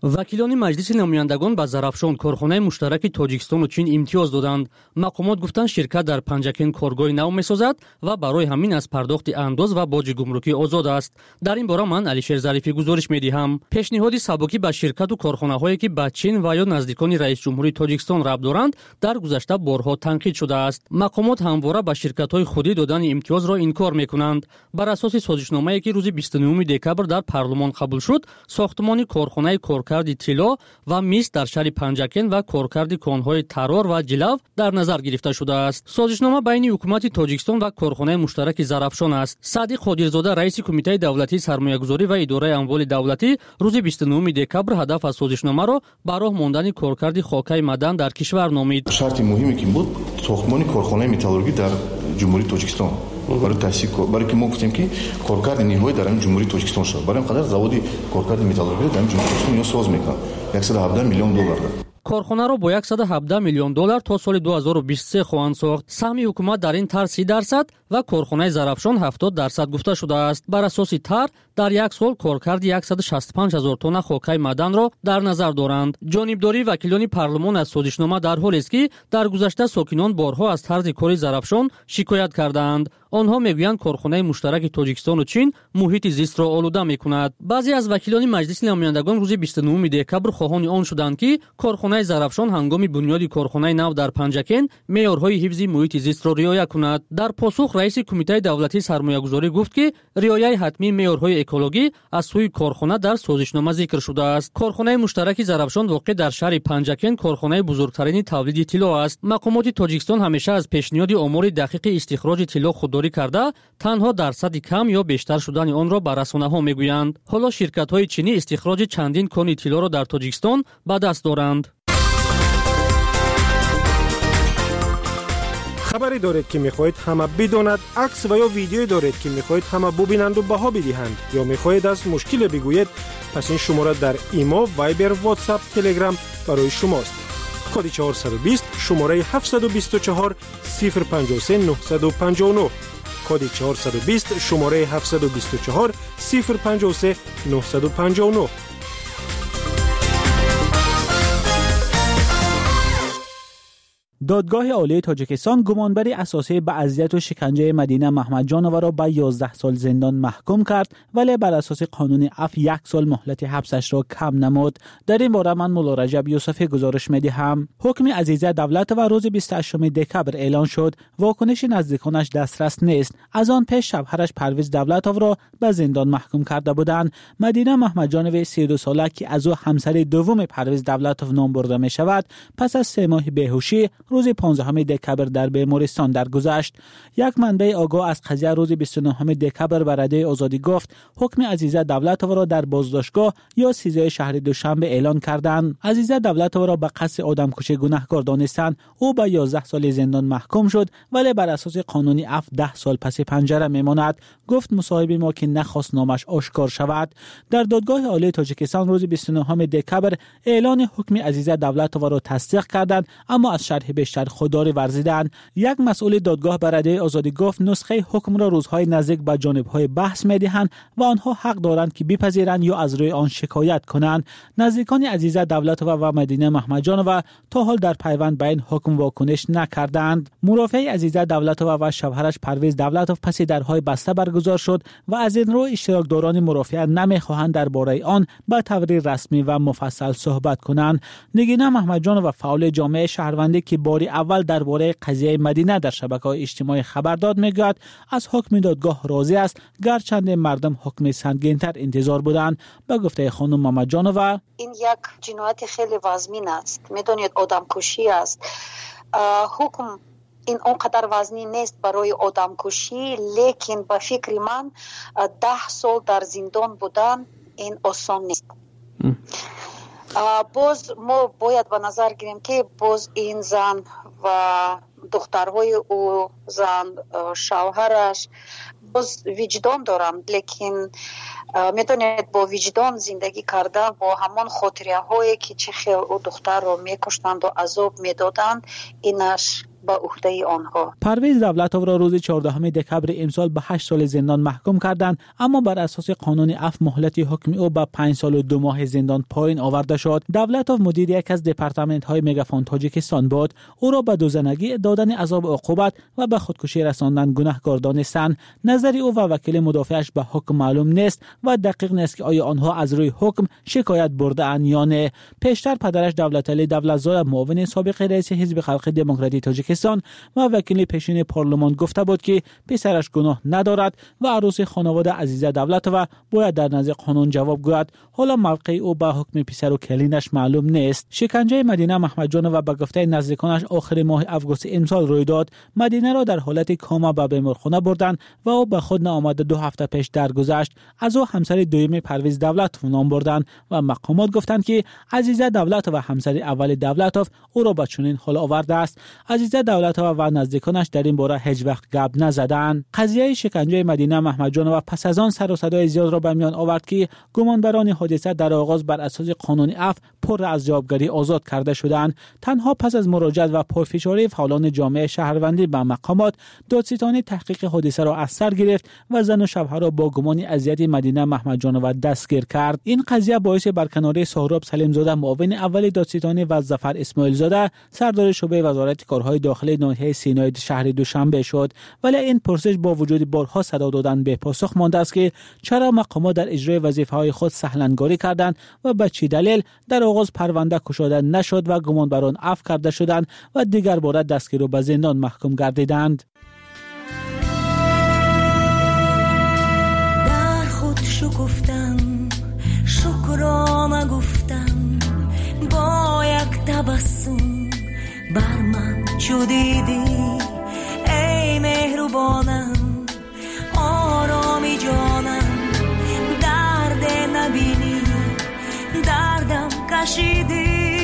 вакилони маҷлиси намояндагон ба Зарафшон корхонаи муштараки Тоҷикистону Чин имтиёз доданд. мақомот гуфтанд ширкат дар Панҷакен коргоҳи нав месозад ва барои ҳамин аз пардохти андоз ва боҷи гумрукӣ озод аст. дар ин бора ман Алишер Зарифӣ гузориш медиҳам. пешниҳоди сабукӣ ба ширкату корхонаҳое ки ба Чин ва ё наздикони раисҷумҳурии Тоҷикистон рабт доранд дар гузашта борҳо танқид шудааст. мақомот ҳамвора ба ширкатҳои худӣ додани имтиёзро инкор мекунанд. бар асоси созишномае ки рӯзи бисту нӯюми декабр дар парлумон қабул шуд, сохтмони корхонаи коркарди тилло ва мис дар шаҳри Панҷакен ва коркарди конҳои Тарор ва Ҷилав дар назар гирифта шудааст. созишнома байни ҳукумати Тоҷикистон ва корхонаи муштараки Зарафшон аст. Садиқ Ходирзода, раиси кумитаи давлатии сармоягузорӣ ва идораи амволи давлатӣ, рӯзи бисту нӯюми декабр ҳадаф аз созишномаро ба роҳ мондани коркарди хокаи мадан дар кишвар номид. шарти муҳиме ки буд сохтмони корхонаи металлургӣ дар ҷумҳурии Тоҷикистон барои таъсис барои ки мо гуфтем ки коркарди ниҳоӣ дар ин ҷумҳурии Тоҷикистон шуд. Барои ин қадар заводи коркарди металлургӣ дар ин ҷумҳурии Тоҷикистон ё соз мекунад яксад ҳабдаҳ миллион доллар. корхонаро бо яксад و هفده میلیون دلار تا سال دو هزار و بیست و سه خواهند ساخت. سهم حکومت در این طرح سی درصد و کارخانه زرافشان هفتاد درصد گفته شده است. بر اساس طرح در یک سال کارکرد صد و شصت و پنج هزار تن خاکای معدن را در نظر دارند. جانبداری وکیلان پارلمان از سازشنامه در حالی است که در گذشته ساکنان بارها از طرز کار زرافشان شکایت کردند. آنها میگویند کارخانه مشترک تاجیکستان و چین محیط زیست را آلوده میکند. بعضی از وکیلان مجلس نمایندگان روز بیست و نهم دکبر خواهان آن شدند که کارخانه زرافشان هنگام بنیاد کارخانه نو در پنجکن معیارهای حفظ محیط زیست را رعایت کند. در پاسخ رئیس کمیته دولتی سرمایه‌گذاری گفت که رعایت حتمی معیارهای اکولوژی از سوی کارخانه در سازشنامه ذکر شده است. کارخانه مشترک زرافشان واقع در شهر پنجکن کارخانه بزرگترین تولید طلا است. مقامات تاجیکستان همیشه از پیشنهاد آمار دقیق استخراج طلا خودداری کرده تنها درصد کم یا بیشتر شدن آن را بر رسانه‌ها میگویند. حالا شرکت‌های چینی استخراج چندین کن طلا را در تاجیکستان به دست دارند. خبری دارید که میخواهید همه بداند، عکس و یا ویدیویی دارید که میخواهید همه ببینند و بها بدهند یا میخواهید از مشکل بگویید، پس این شماره در ایمو، وایبر، واتساپ، تلگرام برای شماست. کد چهارصد و بیست شماره هفتصد و بیست و چهار صفر پنجاه و سه نهصد و پنجاه و نه. کد چهارصد و بیست شماره هفتصد و بیست و چهار صفر پنجاه و سه نهصد و پنجاه و نه. دادگاه عالی تاجیکستان گمانبری اساسی به اذیت و شکنجه مدینه محمدجانова را به یازده سال زندان محکوم کرد، ولی بر اساس قانون عفو یک سال مهلت حبسش را کم نمود. در این باره من مولا رجب یوسفی گزارش میدهم. حکم عزیزه دولت و روز بیست و هشتم دکبر اعلان شد. واکنش نزدیکانش دسترس نیست. از آن پیش شوهرش پرویز دولتوف را به زندان محکوم کرده بودند. مدینه محمدجانova سی و دو ساله که از او همسر دوم پرویز دولتوف نام برده می شود، پس از سه ماه بیهوشی روز پانزدهم دکبر در بیمارستان درگذشت. یک منبع آگاه از قضیه روز بیست و نهم دکبر به رادیوی آزادی گفت حکم عزیزه دولتوف را در بازداشتگاه یا سیزده شهر دوشنبه اعلان کردند. عزیزه دولتوف را به قصد آدمکشی گناهکار دانستند. او به یازده سال زندان محکوم شد، ولی بر اساس قانونی عفو ده سال پس پنجره میماند. گفت مصاحب ما که نخواست نامش آشکار شود. در دادگاه عالی تاجیکستان روز بیست و نهم دکبر اعلان حکم عزیزه دولتوف را تصدیق کردند، اما از شرح بیشتر خودداری ورزیدند. یک مسئول دادگاه به رادیوی آزادی گفت نسخه حکم را روزهای نزدیک به جانبهای بحث میدهند و آنها حق دارند که بپذیرند یا از روی آن شکایت کنند. نزدیکان عزیزه دولتوف و مدینه محمدجانova تا حال در پیوند به این حکم واکنش نکردند. مرافع عزیزه دولتوف و شوهرش پرویز دولتوف پس درهای بسته برگزار شد و از این رو اشتراکداران مرافعه نمیخواهند درباره آن به طور رسمی و مفصل صحبت کنند. نگینه محمدجانova فعال جامعه شهروندی که باری اول درباره قضیه مدینه در شبکه‌های اجتماعی خبر داد میگوید از حکم دادگاه راضی است، گرچند مردم حکم سنگین‌تر انتظار بودند. به گفته خانم محمدجانova این یک جنایت خیلی وزمین است. میدونید آدمکشی است. حکم این اونقدر وزنی نیست برای آدمکشی، لیکن به فکر من ده سال در زندان بودن این آسان نیست. باز ما باید به نظر گیریم که باز این زن و دخترهای او، زن شوهرش باز وجدان دارند، لیکن میتونید با وجدان زندگی کردن با همان خاطره هایی که چه خیلی او دختر رو میکشتند و عذاب میدادند اینش به عهده آنها. پرویز دولتوف را روز چهاردهم دکمبر امسال به هشت سال زندان محکوم کردند، اما بر اساس قانون عفو مهلت حکم او به پنج سال و دو ماه زندان پایین آورده شد. دولتوف مدیر یک از دپارتمنت های مگافون تاجیکستان بود. او را به دوزنگی، دادن عذاب عقوبت و به خودکشی رساندن گناهکار دانستند. نظر او و وکیل مدافعش به حکم معلوم نیست و دقیق نیست که آیا آنها از روی حکم شکایت برده اند یا نه. پیشتر پدرش دولتعلی دولتزاد، معاون سابق رئیس حزب خلق دموکراتیک تاجیکستان و وکیل پیشین پارلمان گفته بود که پسرش گناه ندارد و عروس خانواده عزیزه دولتوف باید در نزد قانون جواب گوید. حالا موقع او با حکم پسر و کلینش معلوم نیست. شکنجه مدینه محمدجانова به گفته نزدیکانش آخر ماه آگوست امسال روی داد. مدینه را در حالت کاما به بیمارخانه بردند و او به خود نآمده دو هفته پیش درگذشت. از او همسر دوم پرویز دولتوف نام بردند و مقامات گفتند که عزیزه دولتوف و همسر اول دولتوف او را به چنین حال آورده است. عزیزه دولتوف و نزدیکانش در این باره هیچ وقت گپ نزدند. قضیه شکنجه مدینه محمدجانova پس از آن سر و صدای زیاد را به میان آورد که گمانبران حادثه در آغاز بر اساس قانون عفو پر از جوابگری آزاد کرده شدند. تنها پس از مراجعت و پرفشاری فعالان جامعه شهروندی به مقامات، دادستانی تحقیق حادثه را از سر گرفت و زن و شوهر را با گمان اذیت مدینه محمدجانova دستگیر کرد. این قضیه باعث برکناری سهراب سلیمزاده، معاون اول دادستانی، و ظفر اسماعیل زاده، سردار شعبه وزارت کارهای داخلی ناحیه سینای شهر دوشنبه شد. ولی این پرسش با وجود بارها صدا دادن به پاسخ مانده است که چرا مقامات در اجرای وظیفه‌های خود سهلنگاری کردند و به چه دلیل در آغاز پرونده گشوده نشد و گمانبران عفو کرده شدند و دیگر بار دستگیر و به زندان محکوم گردیدند. در خود شکفتم، شکرانه گفتم، با یک تبسم بر من چو دیدی ای مهربانم، آرامی جانم، درد نبینی دردم کشیدی،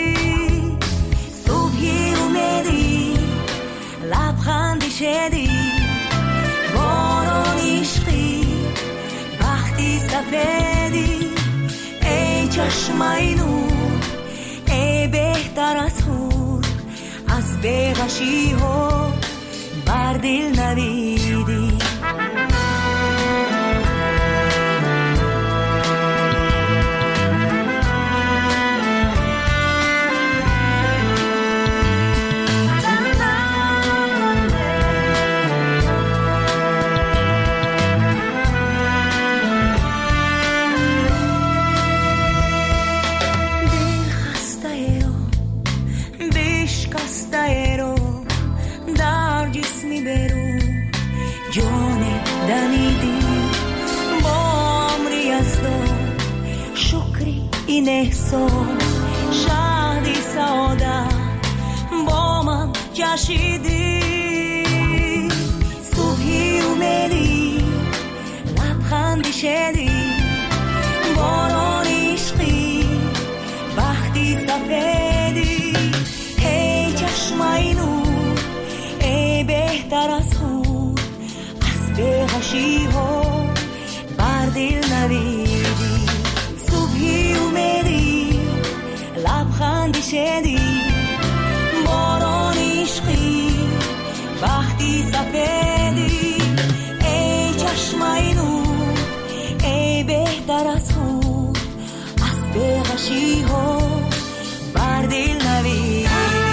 صبحی اومدی لبخندی شدی، باران عشقی بختی سفیدی، ای چشمای نور، ای بهتر از خور، از بیغشی ها بر دل نویدی. این احساس شادی سعادت با من کشیدی، صبحی اومدی لبخندی شدی، باران عشقی بختی سفیدی، ای چشمای نور، ای بهتر از خود، از بیغشی ها بر دل نویدی، اومدی لبخندی شدی، باران عشقی بختی سفیدی، ای چشمای نور، ای بهتر از خود، از بیغشی ها بر دل نویدی.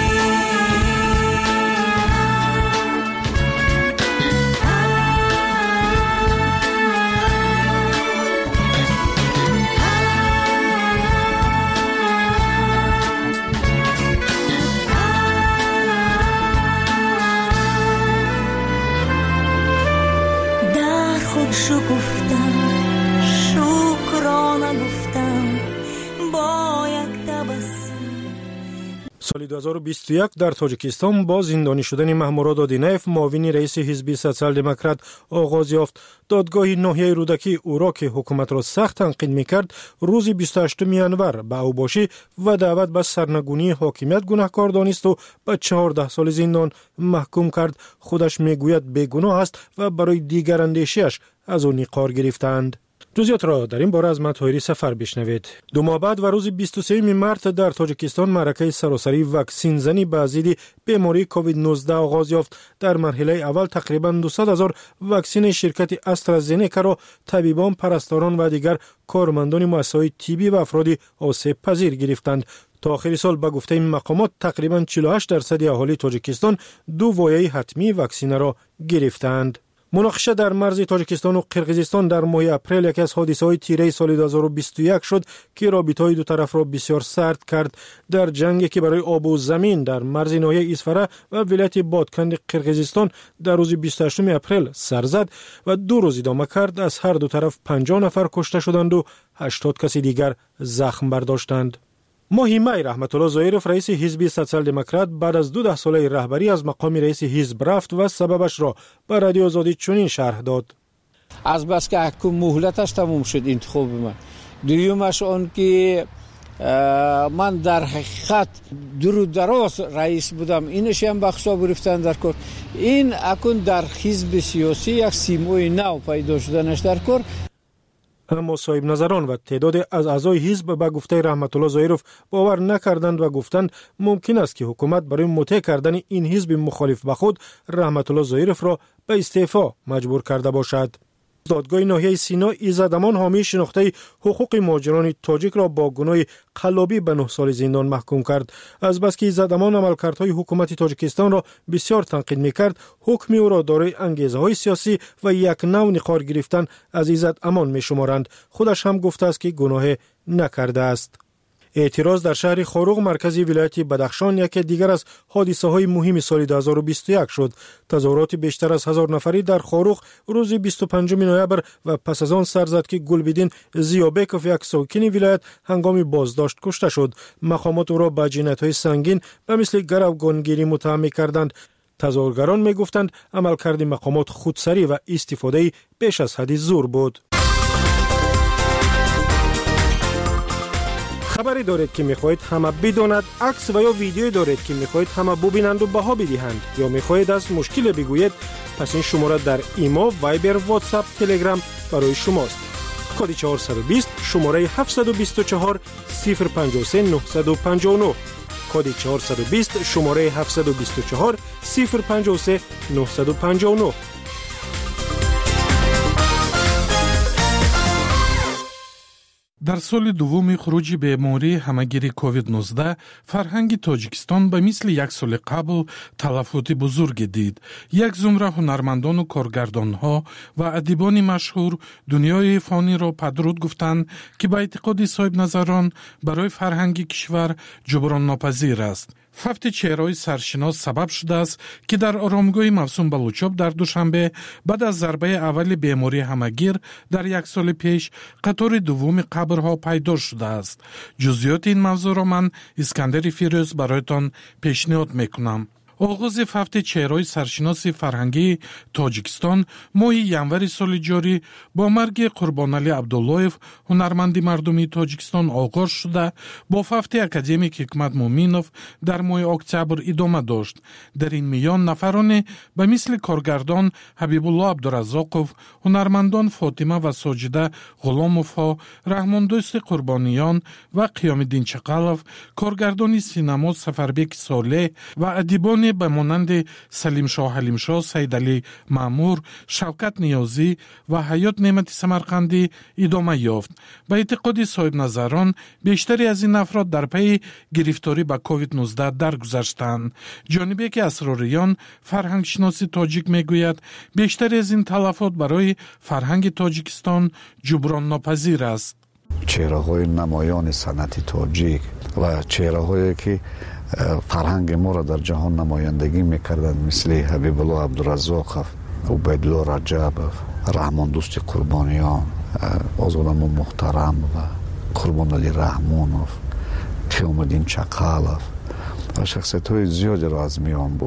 شکفتم، شکرانه گفتم، با یک تبسم. سال دو هزار و بیست و یک در تاجیکستان با زندانی شدن مهموراد آدینایف، معاون رئیس حزب سوسیال دموکرات، آغاز یافت. دادگاه ناحیه رودکی او را که حکومت را سخت تنقید می‌کرد، روز بیست و هشتم ژانویه به اوباشی و دعوت به سرنگونی حاکمیت گناهکار دانست و به چهارده سال زندان محکوم کرد. خودش میگوید بیگناه است و برای دیگر اندیشه‌اش از او نقار گرفتند. جزئیات را در این باره از مطاهری سفر بشنوید. دو ماه بعد و روز بیست و سوم مارس در تاجیکستان معرکه سراسری واکسین زنی به ضد بیماری کووید نوزده آغاز یافت. در مرحله اول تقریباً دویست هزار واکسین شرکت استرازنیکا را طبیبان، پرستاران و دیگر کارمندان مؤسسات طبی و افراد آسیب پذیر گرفتند. تا آخر سال به گفته این مقامات تقریباً چهل و هشت درصد اهالی تاجیکستان دو وایه حتمی واکسین را گرفتند. مناقشه در مرز تاجیکستان و قرقیزستان در ماه اپریل یکی از حادثه‌های تیره سال دو هزار و بیست و یک شد که رابطه‌های دو طرف را بسیار سرد کرد. در جنگی که برای آب و زمین در مرز ناحیه ایسفره و ولایت بادکند قرقیزستان در روز بیست و هشتم اپریل سر زد و دو روز ادامه کرد، از هر دو طرف پنجاه نفر کشته شدند و هشتاد کس دیگر زخم برداشتند. ماهی می رحمت الله ظاهرов رئیس حزب سوسیال دموکرات بعد از دو ساله رهبری از مقام رئیس حزب رفت و سببش را به رادیو آزادی چنین شرح داد. از بس که حکم مهلتش تموم شد انتخاب من. دویمش آن که من در حقیقت درو دراز رئیس بودم، اینش هم به حساب گرفتن در کار. این اکنون در حزب سیاسی یک سیمای نو پیدا شدنش در کار. اما صاحب نظران و تعداد از اعضای حزب به گفته رحمت الله ظاهرов باور نکردند و گفتند ممکن است که حکومت برای مطیع کردن این حزب مخالف به خود رحمت الله ظاهرov را به استعفا مجبور کرده باشد. دادگاه ناحیه سینا ایزدامان حامی شناخته حقوق مهاجران تاجیک را با گناه قلابی به نه سال زندان محکوم کرد. از بس که ایزدامان عملکردهای حکومت تاجیکستان را بسیار تنقید می‌کرد، حکم او را دارای انگیزه‌های سیاسی و یک نوع نقار گرفتن از ایزدامان می‌شمارند. خودش هم گفته است که گناه نکرده است. اعتراض در شهر خاروق مرکزی ولایت بدخشان یکی دیگر از حادثه های مهم سال دو هزار و بیست و یک شد. تظاهرات بیشتر از هزار نفری در خاروق روز بیست و پنجم نوامبر و پس از آن سر زد که گلبدین زیابکوف یک ساکن ولایت هنگام بازداشت کشته شد. مقامات او را به جنایت‌های سنگین و مثل گروگانگیری متهم کردند. تظاهرگران میگفتند عملکرد مقامات خودسری و استفاده بیش از حد زور بود. خبری دارید که میخواهید همه بداند، عکس و یا ویدیویی دارید که میخواهید همه ببینند و بها بدهند، یا میخواهید از مشکل بگویید، پس این شماره در ایما، وایبر، واتساپ، تلگرام برای شماست. کد چهارصد و بیست شماره هفتصد و بیست و چهار صفر پنجاه و سه نهصد و پنجاه و نه. کد چهارصد و بیست شماره هفتصد و بیست و چهار صفر پنجاه و سه نهصد و پنجاه و نه. در سال دوم خروج بیماری همگیری کووید نوزده فرهنگ تاجیکستان به مثل یک سال قبل تلفات بزرگ دید. یک زمره هنرمندان و کارگردانها و ادیبان مشهور دنیای فانی را پدرود گفتند که به اعتقاد صاحب نظران برای فرهنگ کشور جبران ناپذیر است. فوت چهره‌های سرشناس سبب شده است که در آرامگاه موسوم بلوچاب در دوشنبه بعد از ضربه اول بیماری همگیر در یک سال پیش قطار دوم قبرها پیدا شده است. جزئیات این موضوع را من اسکندر فیروز برایتان پیشنهاد میکنم. آغاز فوت چهره‌های سرشناس فرهنگی تاجیکستان ماه ینور سال جاری با مرگ قربانعلی عبداللهیف هنرمند مردمی تاجیکستان آغاز شده، با فوت اکادمیک حکمت مومینوف در ماه اکتبر ادامه داشت. در این میان نفران به مثل کارگردان حبیب الله عبدالرزاقوف، هنرمندان فاطمه و ساجده غلاموفها، رحماندوست قربانیان و قیام الدین چقلوف، کارگردان سینما سفربک صالح و ادیبان به مانند سلیم شاه حلیم شاه، سید علی مامور، شوکت نیازی و حیات نعمت سمرقندی ادامه یافت. به اعتقاد صاحب نظران بیشتری از این افراد در پی گرفتاری به کووید نوزده درگذشتند. جانب که اسراریان فرهنگ شناسی تاجیک میگوید بیشتری از این تلفات برای فرهنگ تاجیکستان جبران ناپذیر است. چهره‌های نمایان صنعت تاجیک و چهره‌هایی که فرهنگ ما را در جهان نمایندگی میکردند مثل حبیب الله عبدالرزاقوف، عبیدالله رجبوف، رحماندوست قربانیان، آزادم محترم و قربانعلی رحمونوف، قیام الدین چقلوف و شخصیت های زیادی را از میان برد.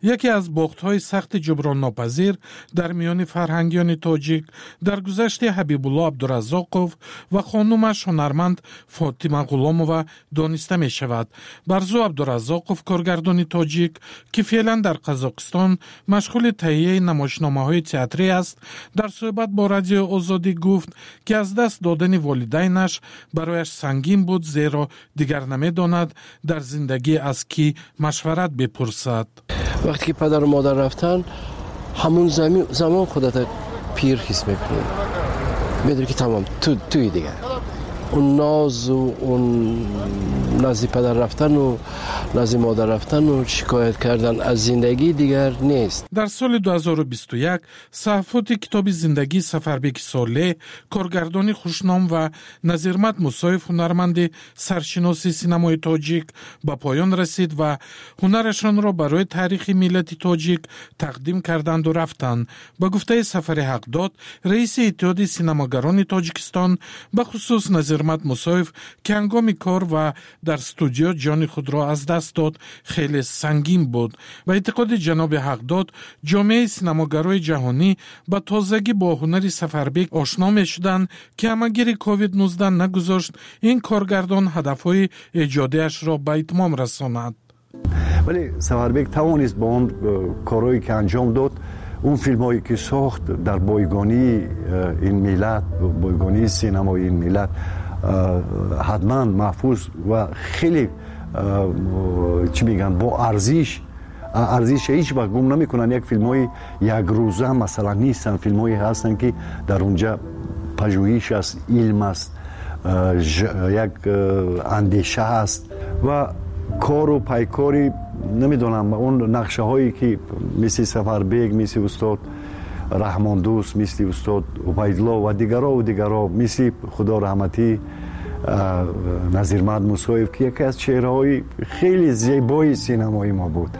یکی از باخت‌های سخت جبران ناپذیر در میان فرهنگیان تاجیک در گذشت حبیب الله عبدالرزاقوف و خانومش هنرمند فاطمه غلامова دانسته می شود. برزو عبدالرزاقوف کارگردان تاجیک که فعلا در قزاقستان مشغول تهیه نمایشنامه‌های تئاتری است، در صحبت با رادیو آزادی گفت که از دست دادن والدینش برایش سنگین بود، زیرا دیگر نمی‌داند در زندگی از کی مشورت بپرسد. وقتی که پدر و مادر رفتن همون زمین زمان خودت پیر حس میکنی، میدونی که تمام تو توی دیگه اون ناز و اون نازی پدر رفتن و نازی مادر رفتن و شکایت کردن از زندگی دیگر نیست. در سال دو هزار و بیست و یک صحافت کتاب زندگی سفربیک صالح، کارگردان خوشنام و نظیرمت موسایف هنرمند سرشناسی سینمای تاجیک به پایان رسید و هنرشان را برای تاریخ ملت تاجیک تقدیم کردند و رفتند. به گفته سفر حقداد، رئیس اتحاد سینماگران تاجیکستان، به خصوص نظیرمت موسایف که هنگام کار و در استودیو جان خود را از دست داد خیلی سنگین بود. و اعتقاد جناب حقداد، جامعه سینماگرای جهانی به تازگی با هنر سفربیک آشنا می شدند که همگیر کووید نوزده نگذاشت این کارگردان هدفهای ایجادیش را به اتمام رساند. ولی سفربیک توانست با اون کارهایی که انجام داد، اون فیلمایی که ساخت در بایگانی این ملت، بایگانی سینمای این ملت، حتما محفوظ و خیلی چی میگن با ارزش ارزش هیچ وقت گم نمیکنن. یک فیلمای یک روزه مثلا نیستن، فیلمایی هستن که در اونجا پژوهش است، علم است، یک اندیشه است و کار و پیکاری نمیدونم اون نقشه هایی که مثل سفربیک، مثل استاد رحمان دوست، مثل استاد عبیدالله و دیگرها و دیگرها، مثل خدا رحمتی نظیرمت موسایف که یکی از چهره‌های خیلی زیبای سینمای ما بود،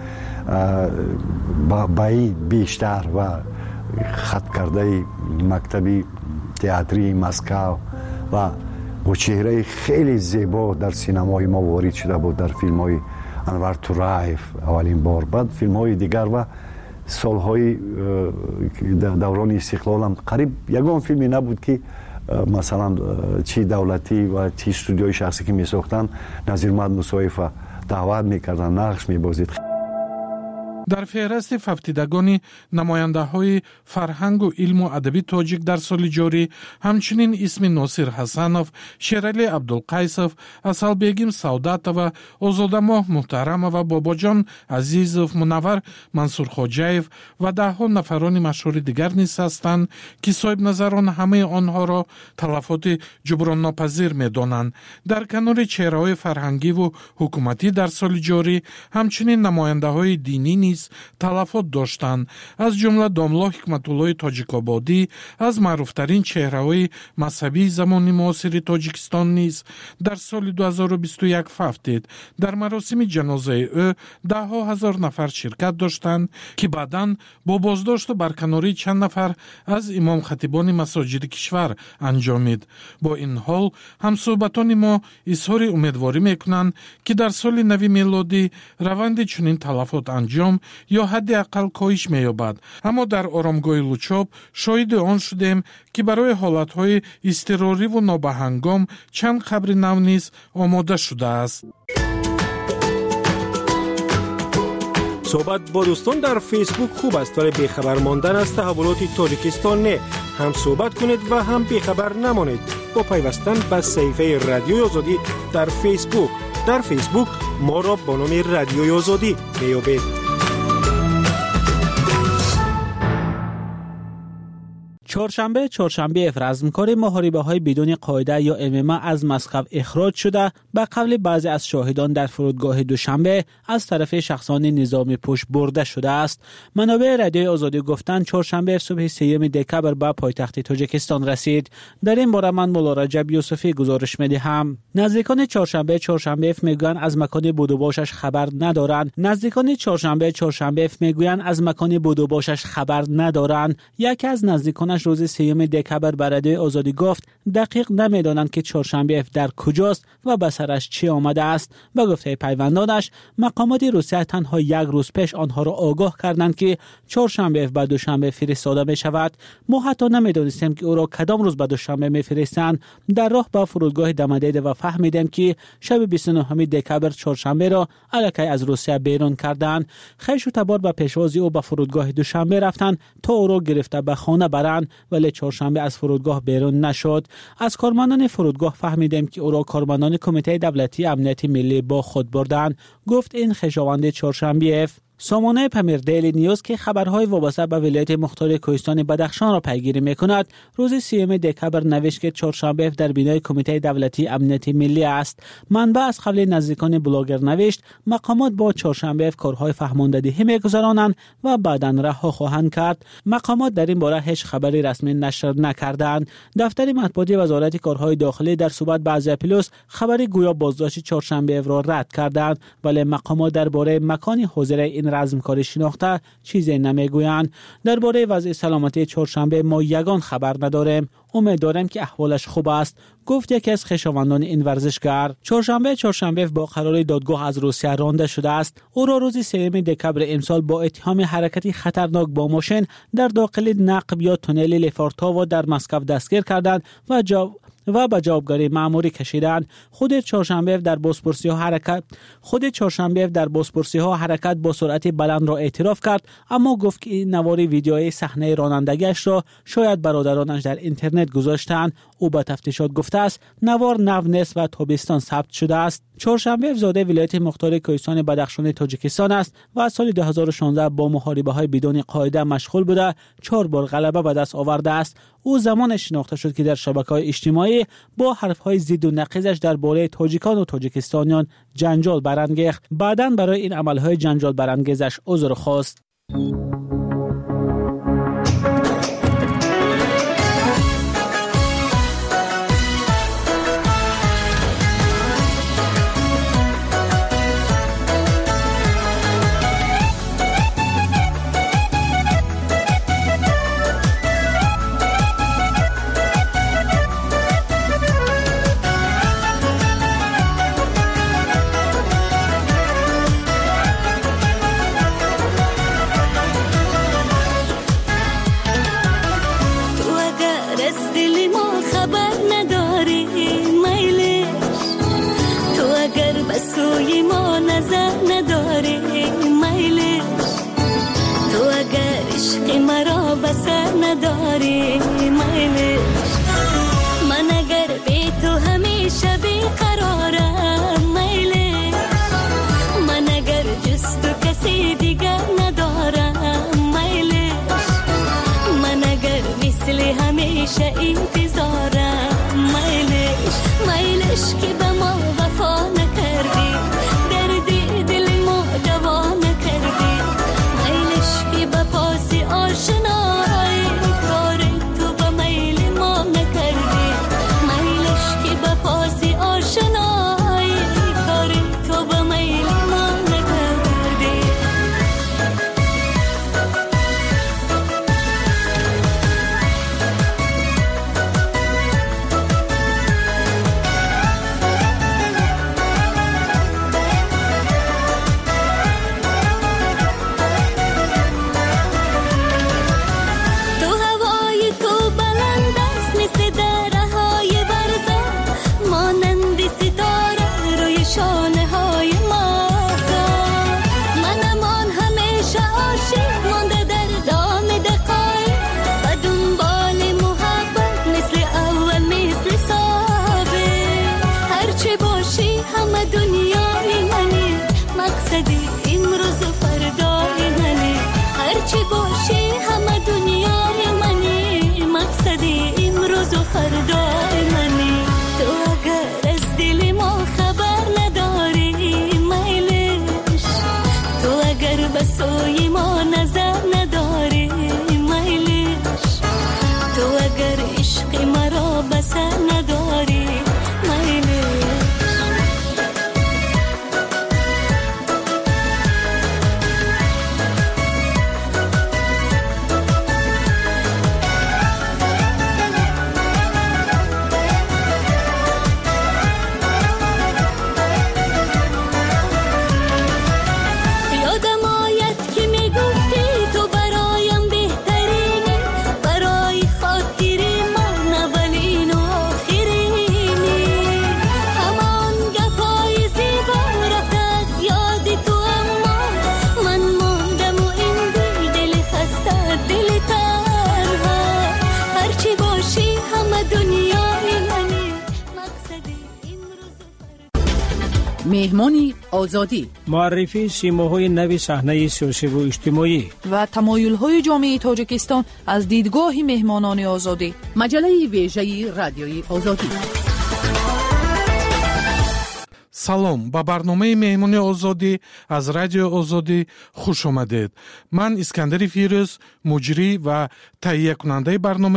با این بیشتر و خط کرده مکتبی تئاتری مسکو و با چهره خیلی زیبا در سینمای ما وارد شده بود، در فیلم‌های انور تورایف اولین بار، بعد فیلم‌های دیگر و سال‌های دوران استقلال هم قریب یگان فیلمی نبود که مثلا چی دولتی و چی استودیوی شخصی که می‌ساختن نظیرمت موسایف دعوت می‌کردن، نقش می‌بازید. در فهرست ففتیدگان نماینده‌های فرهنگ و علم و ادبی تاجیک در سال جاری همچنین اسم ناصر حسنов، شیرعلی عبدالقیسов، اسلبегим سعودتова، озодамоҳ муҳтарамова، бобоҷон азизов، мунаввар мансурхоҷаев ва даҳҳо нафарони машҳури дигар низ ҳастанд ки соҳибназарон ҳамаи онҳоро талафоти ҷуброннопазир медонанд. дар канори чеҳраҳои фарҳангиву ҳукуматӣ дар соли ҷорӣ ҳамчунин намояндаҳои динӣ низ талафот доштанд. аз ҷумла домло ҳикматуллои тоҷикободӣ аз маъруфтарин чеҳраҳои мазҳабии замони муосири тоҷикистон низ дар соли ду ҳазору бисту як фафтид. дар маросими ҷанозаи ӯ даҳҳо ҳазор нафар ширкат доштанд ки баъдан бо боздошту барканории чанд нафар аз имомхатибони масоҷиди кишвар анҷомид. бо ин ҳол ҳамсуҳбатони мо изҳори умедворӣ мекунанд ки дар соли нави мелодӣ раванди чунин талафот анҷом ё ҳадди аққал коҳиш меёбад. аммо дар оромгоҳи лучоб шоҳиди он шудем ки барои ҳолатҳои изтиррориву нобаҳангом чанд қабри нав низ омода шудааст. صحبت با دوستان در فیسبوک خوب است ولی بیخبر ماندن از تحولات تاجیکستان نه. هم صحبت کنید و هم بیخبر نمانید با پیوستن به صفحه رادیوی آزادی در فیسبوک. در فیسبوک ما را با نام رادیوی آزادی میابید. چهارشنبه چهارشنبه رزمکار محاربه‌های بدون قاعده یا ام ام ا از مسقط اخراج شده به قول بعضی از شاهدان در فرودگاه دوشنبه از طرف شخصان نظام پشت برده شده است. منابع رادیوی آزادی گفتند چهارشنبه صبح سوم دکبر به پایتخت تاجیکستان رسید. در این باره من مولا رجب یوسفی گزارش می‌دهم. نزدیکان چهارشنبه چهارشنبه میگویند از مکان بودوباشش خبر ندارند. نزدیکان چهارشنبه چهارشنبه میگویند از مکان بودوباشش خبر ندارند. یکی از نزدیکانش پیوندانش روز سیوم دکبر به رادیوی آزادی گفت دقیق نمیدانند که چهارشنبه اف در کجاست و به سرش چی آمده است. به گفته پیوندانش مقامات روسیه تنها یک روز پیش آنها را آگاه کردند که چهارشنبه اف به دوشنبه فرستاده می شود. ما حتی نمیدانستیم که او را کدام روز به دوشنبه میفرستند. در راه به فرودگاه دمدیده و فهمیدیم که شب بیست و نه دکبر چهارشنبه را الکی از روسیه بیرون کردند. خیش و تبار به پیشوازی او به فرودگاه دوشنبه رفتند تا او را گرفته به خانه برند، ولی چهارشنبه از فرودگاه بیرون نشد. از کارمندان فرودگاه فهمیدیم که او را کارمندان کمیته دولتی امنیت ملی با خود بردند، گفت این خشاوند چهارشنبه اف. سامانه پمیر دیلی نیوز که خبرهای وابسته به ولایت مختار کوهستان بدخشان را پیگیری میکند روز سیوم دکبر نوشت که چهارشنبه در بینای کمیته دولتی امنیت ملی است. منبع از قبل نزدیکان بلاگر نوشت مقامات با چهارشنبه کارهای فهماندهی میگذرانند و بعداً رها خواهند کرد. مقامات در این باره هیچ خبری رسمی نشر نکردند. دفتر مطبوعاتی وزارت کارهای داخلی در صحبت با ازیا پلوس خبری گویا بازداشت چهارشنبه را رد کردند، ولی مقامات درباره مکان حاضر این رزمکاری شناخته چیزی نمیگویند. درباره وضع سلامتی چهارشنبه ما یگان خبر نداریم. امیدوارم که احوالش خوب است، گفت یکی از خویشاوندان این ورزشکار. چهارشنبه چهارشنبه با قرار دادگاه از روسیه رانده شده است. او را روز سوم دکبر امسال با اتهام حرکتی خطرناک با ماشین در داخل نقب یا تونل لفارتاوا در مسکو دستگیر کردند و جواب و به جوابگاری مأموری کشیدند. خود چهارشنبه در بوسپورسی ها حرکت خود چهارشنبه در بوسپورسی ها حرکت با سرعت بلند را اعتراف کرد، اما گفت که نواری ویدیوی صحنه رانندگیش را شاید برادرانش در اینترنت گذاشتند. او به تفتیشات گفته است نوار نو نیست و تابستان ثبت شده است. چهارشنبه زاده ولایت مختار کوهستان بدخشان تاجیکستان است و از سال دو هزار و شانزده با محاربه‌های بدون قاعده مشغول بوده چهار بار غلبه به دست آورده است. او زمان شناخته شد که در شبکه‌های اجتماعی با حرف‌های ضد و نقیضش درباره تاجیکان و تاجیکستانیان جنجال برانگیخت. بعداً برای این عمل‌های جنجال برانگیزش عذر خواست. مهمانی آزادی، معرفی سیماهای نوی صحنه سیاسی و اجتماعی و تمایل‌های جامعه تاجیکستان از دیدگاه مهمانان آزادی. مجله ویژه رادیوی آزادی. салом ба барномаи меҳмони озодӣ аз радиои озодӣ хуш омадед. Ман Искандари Фирӯз, муҷрӣ ва таҳиякунандаи барнома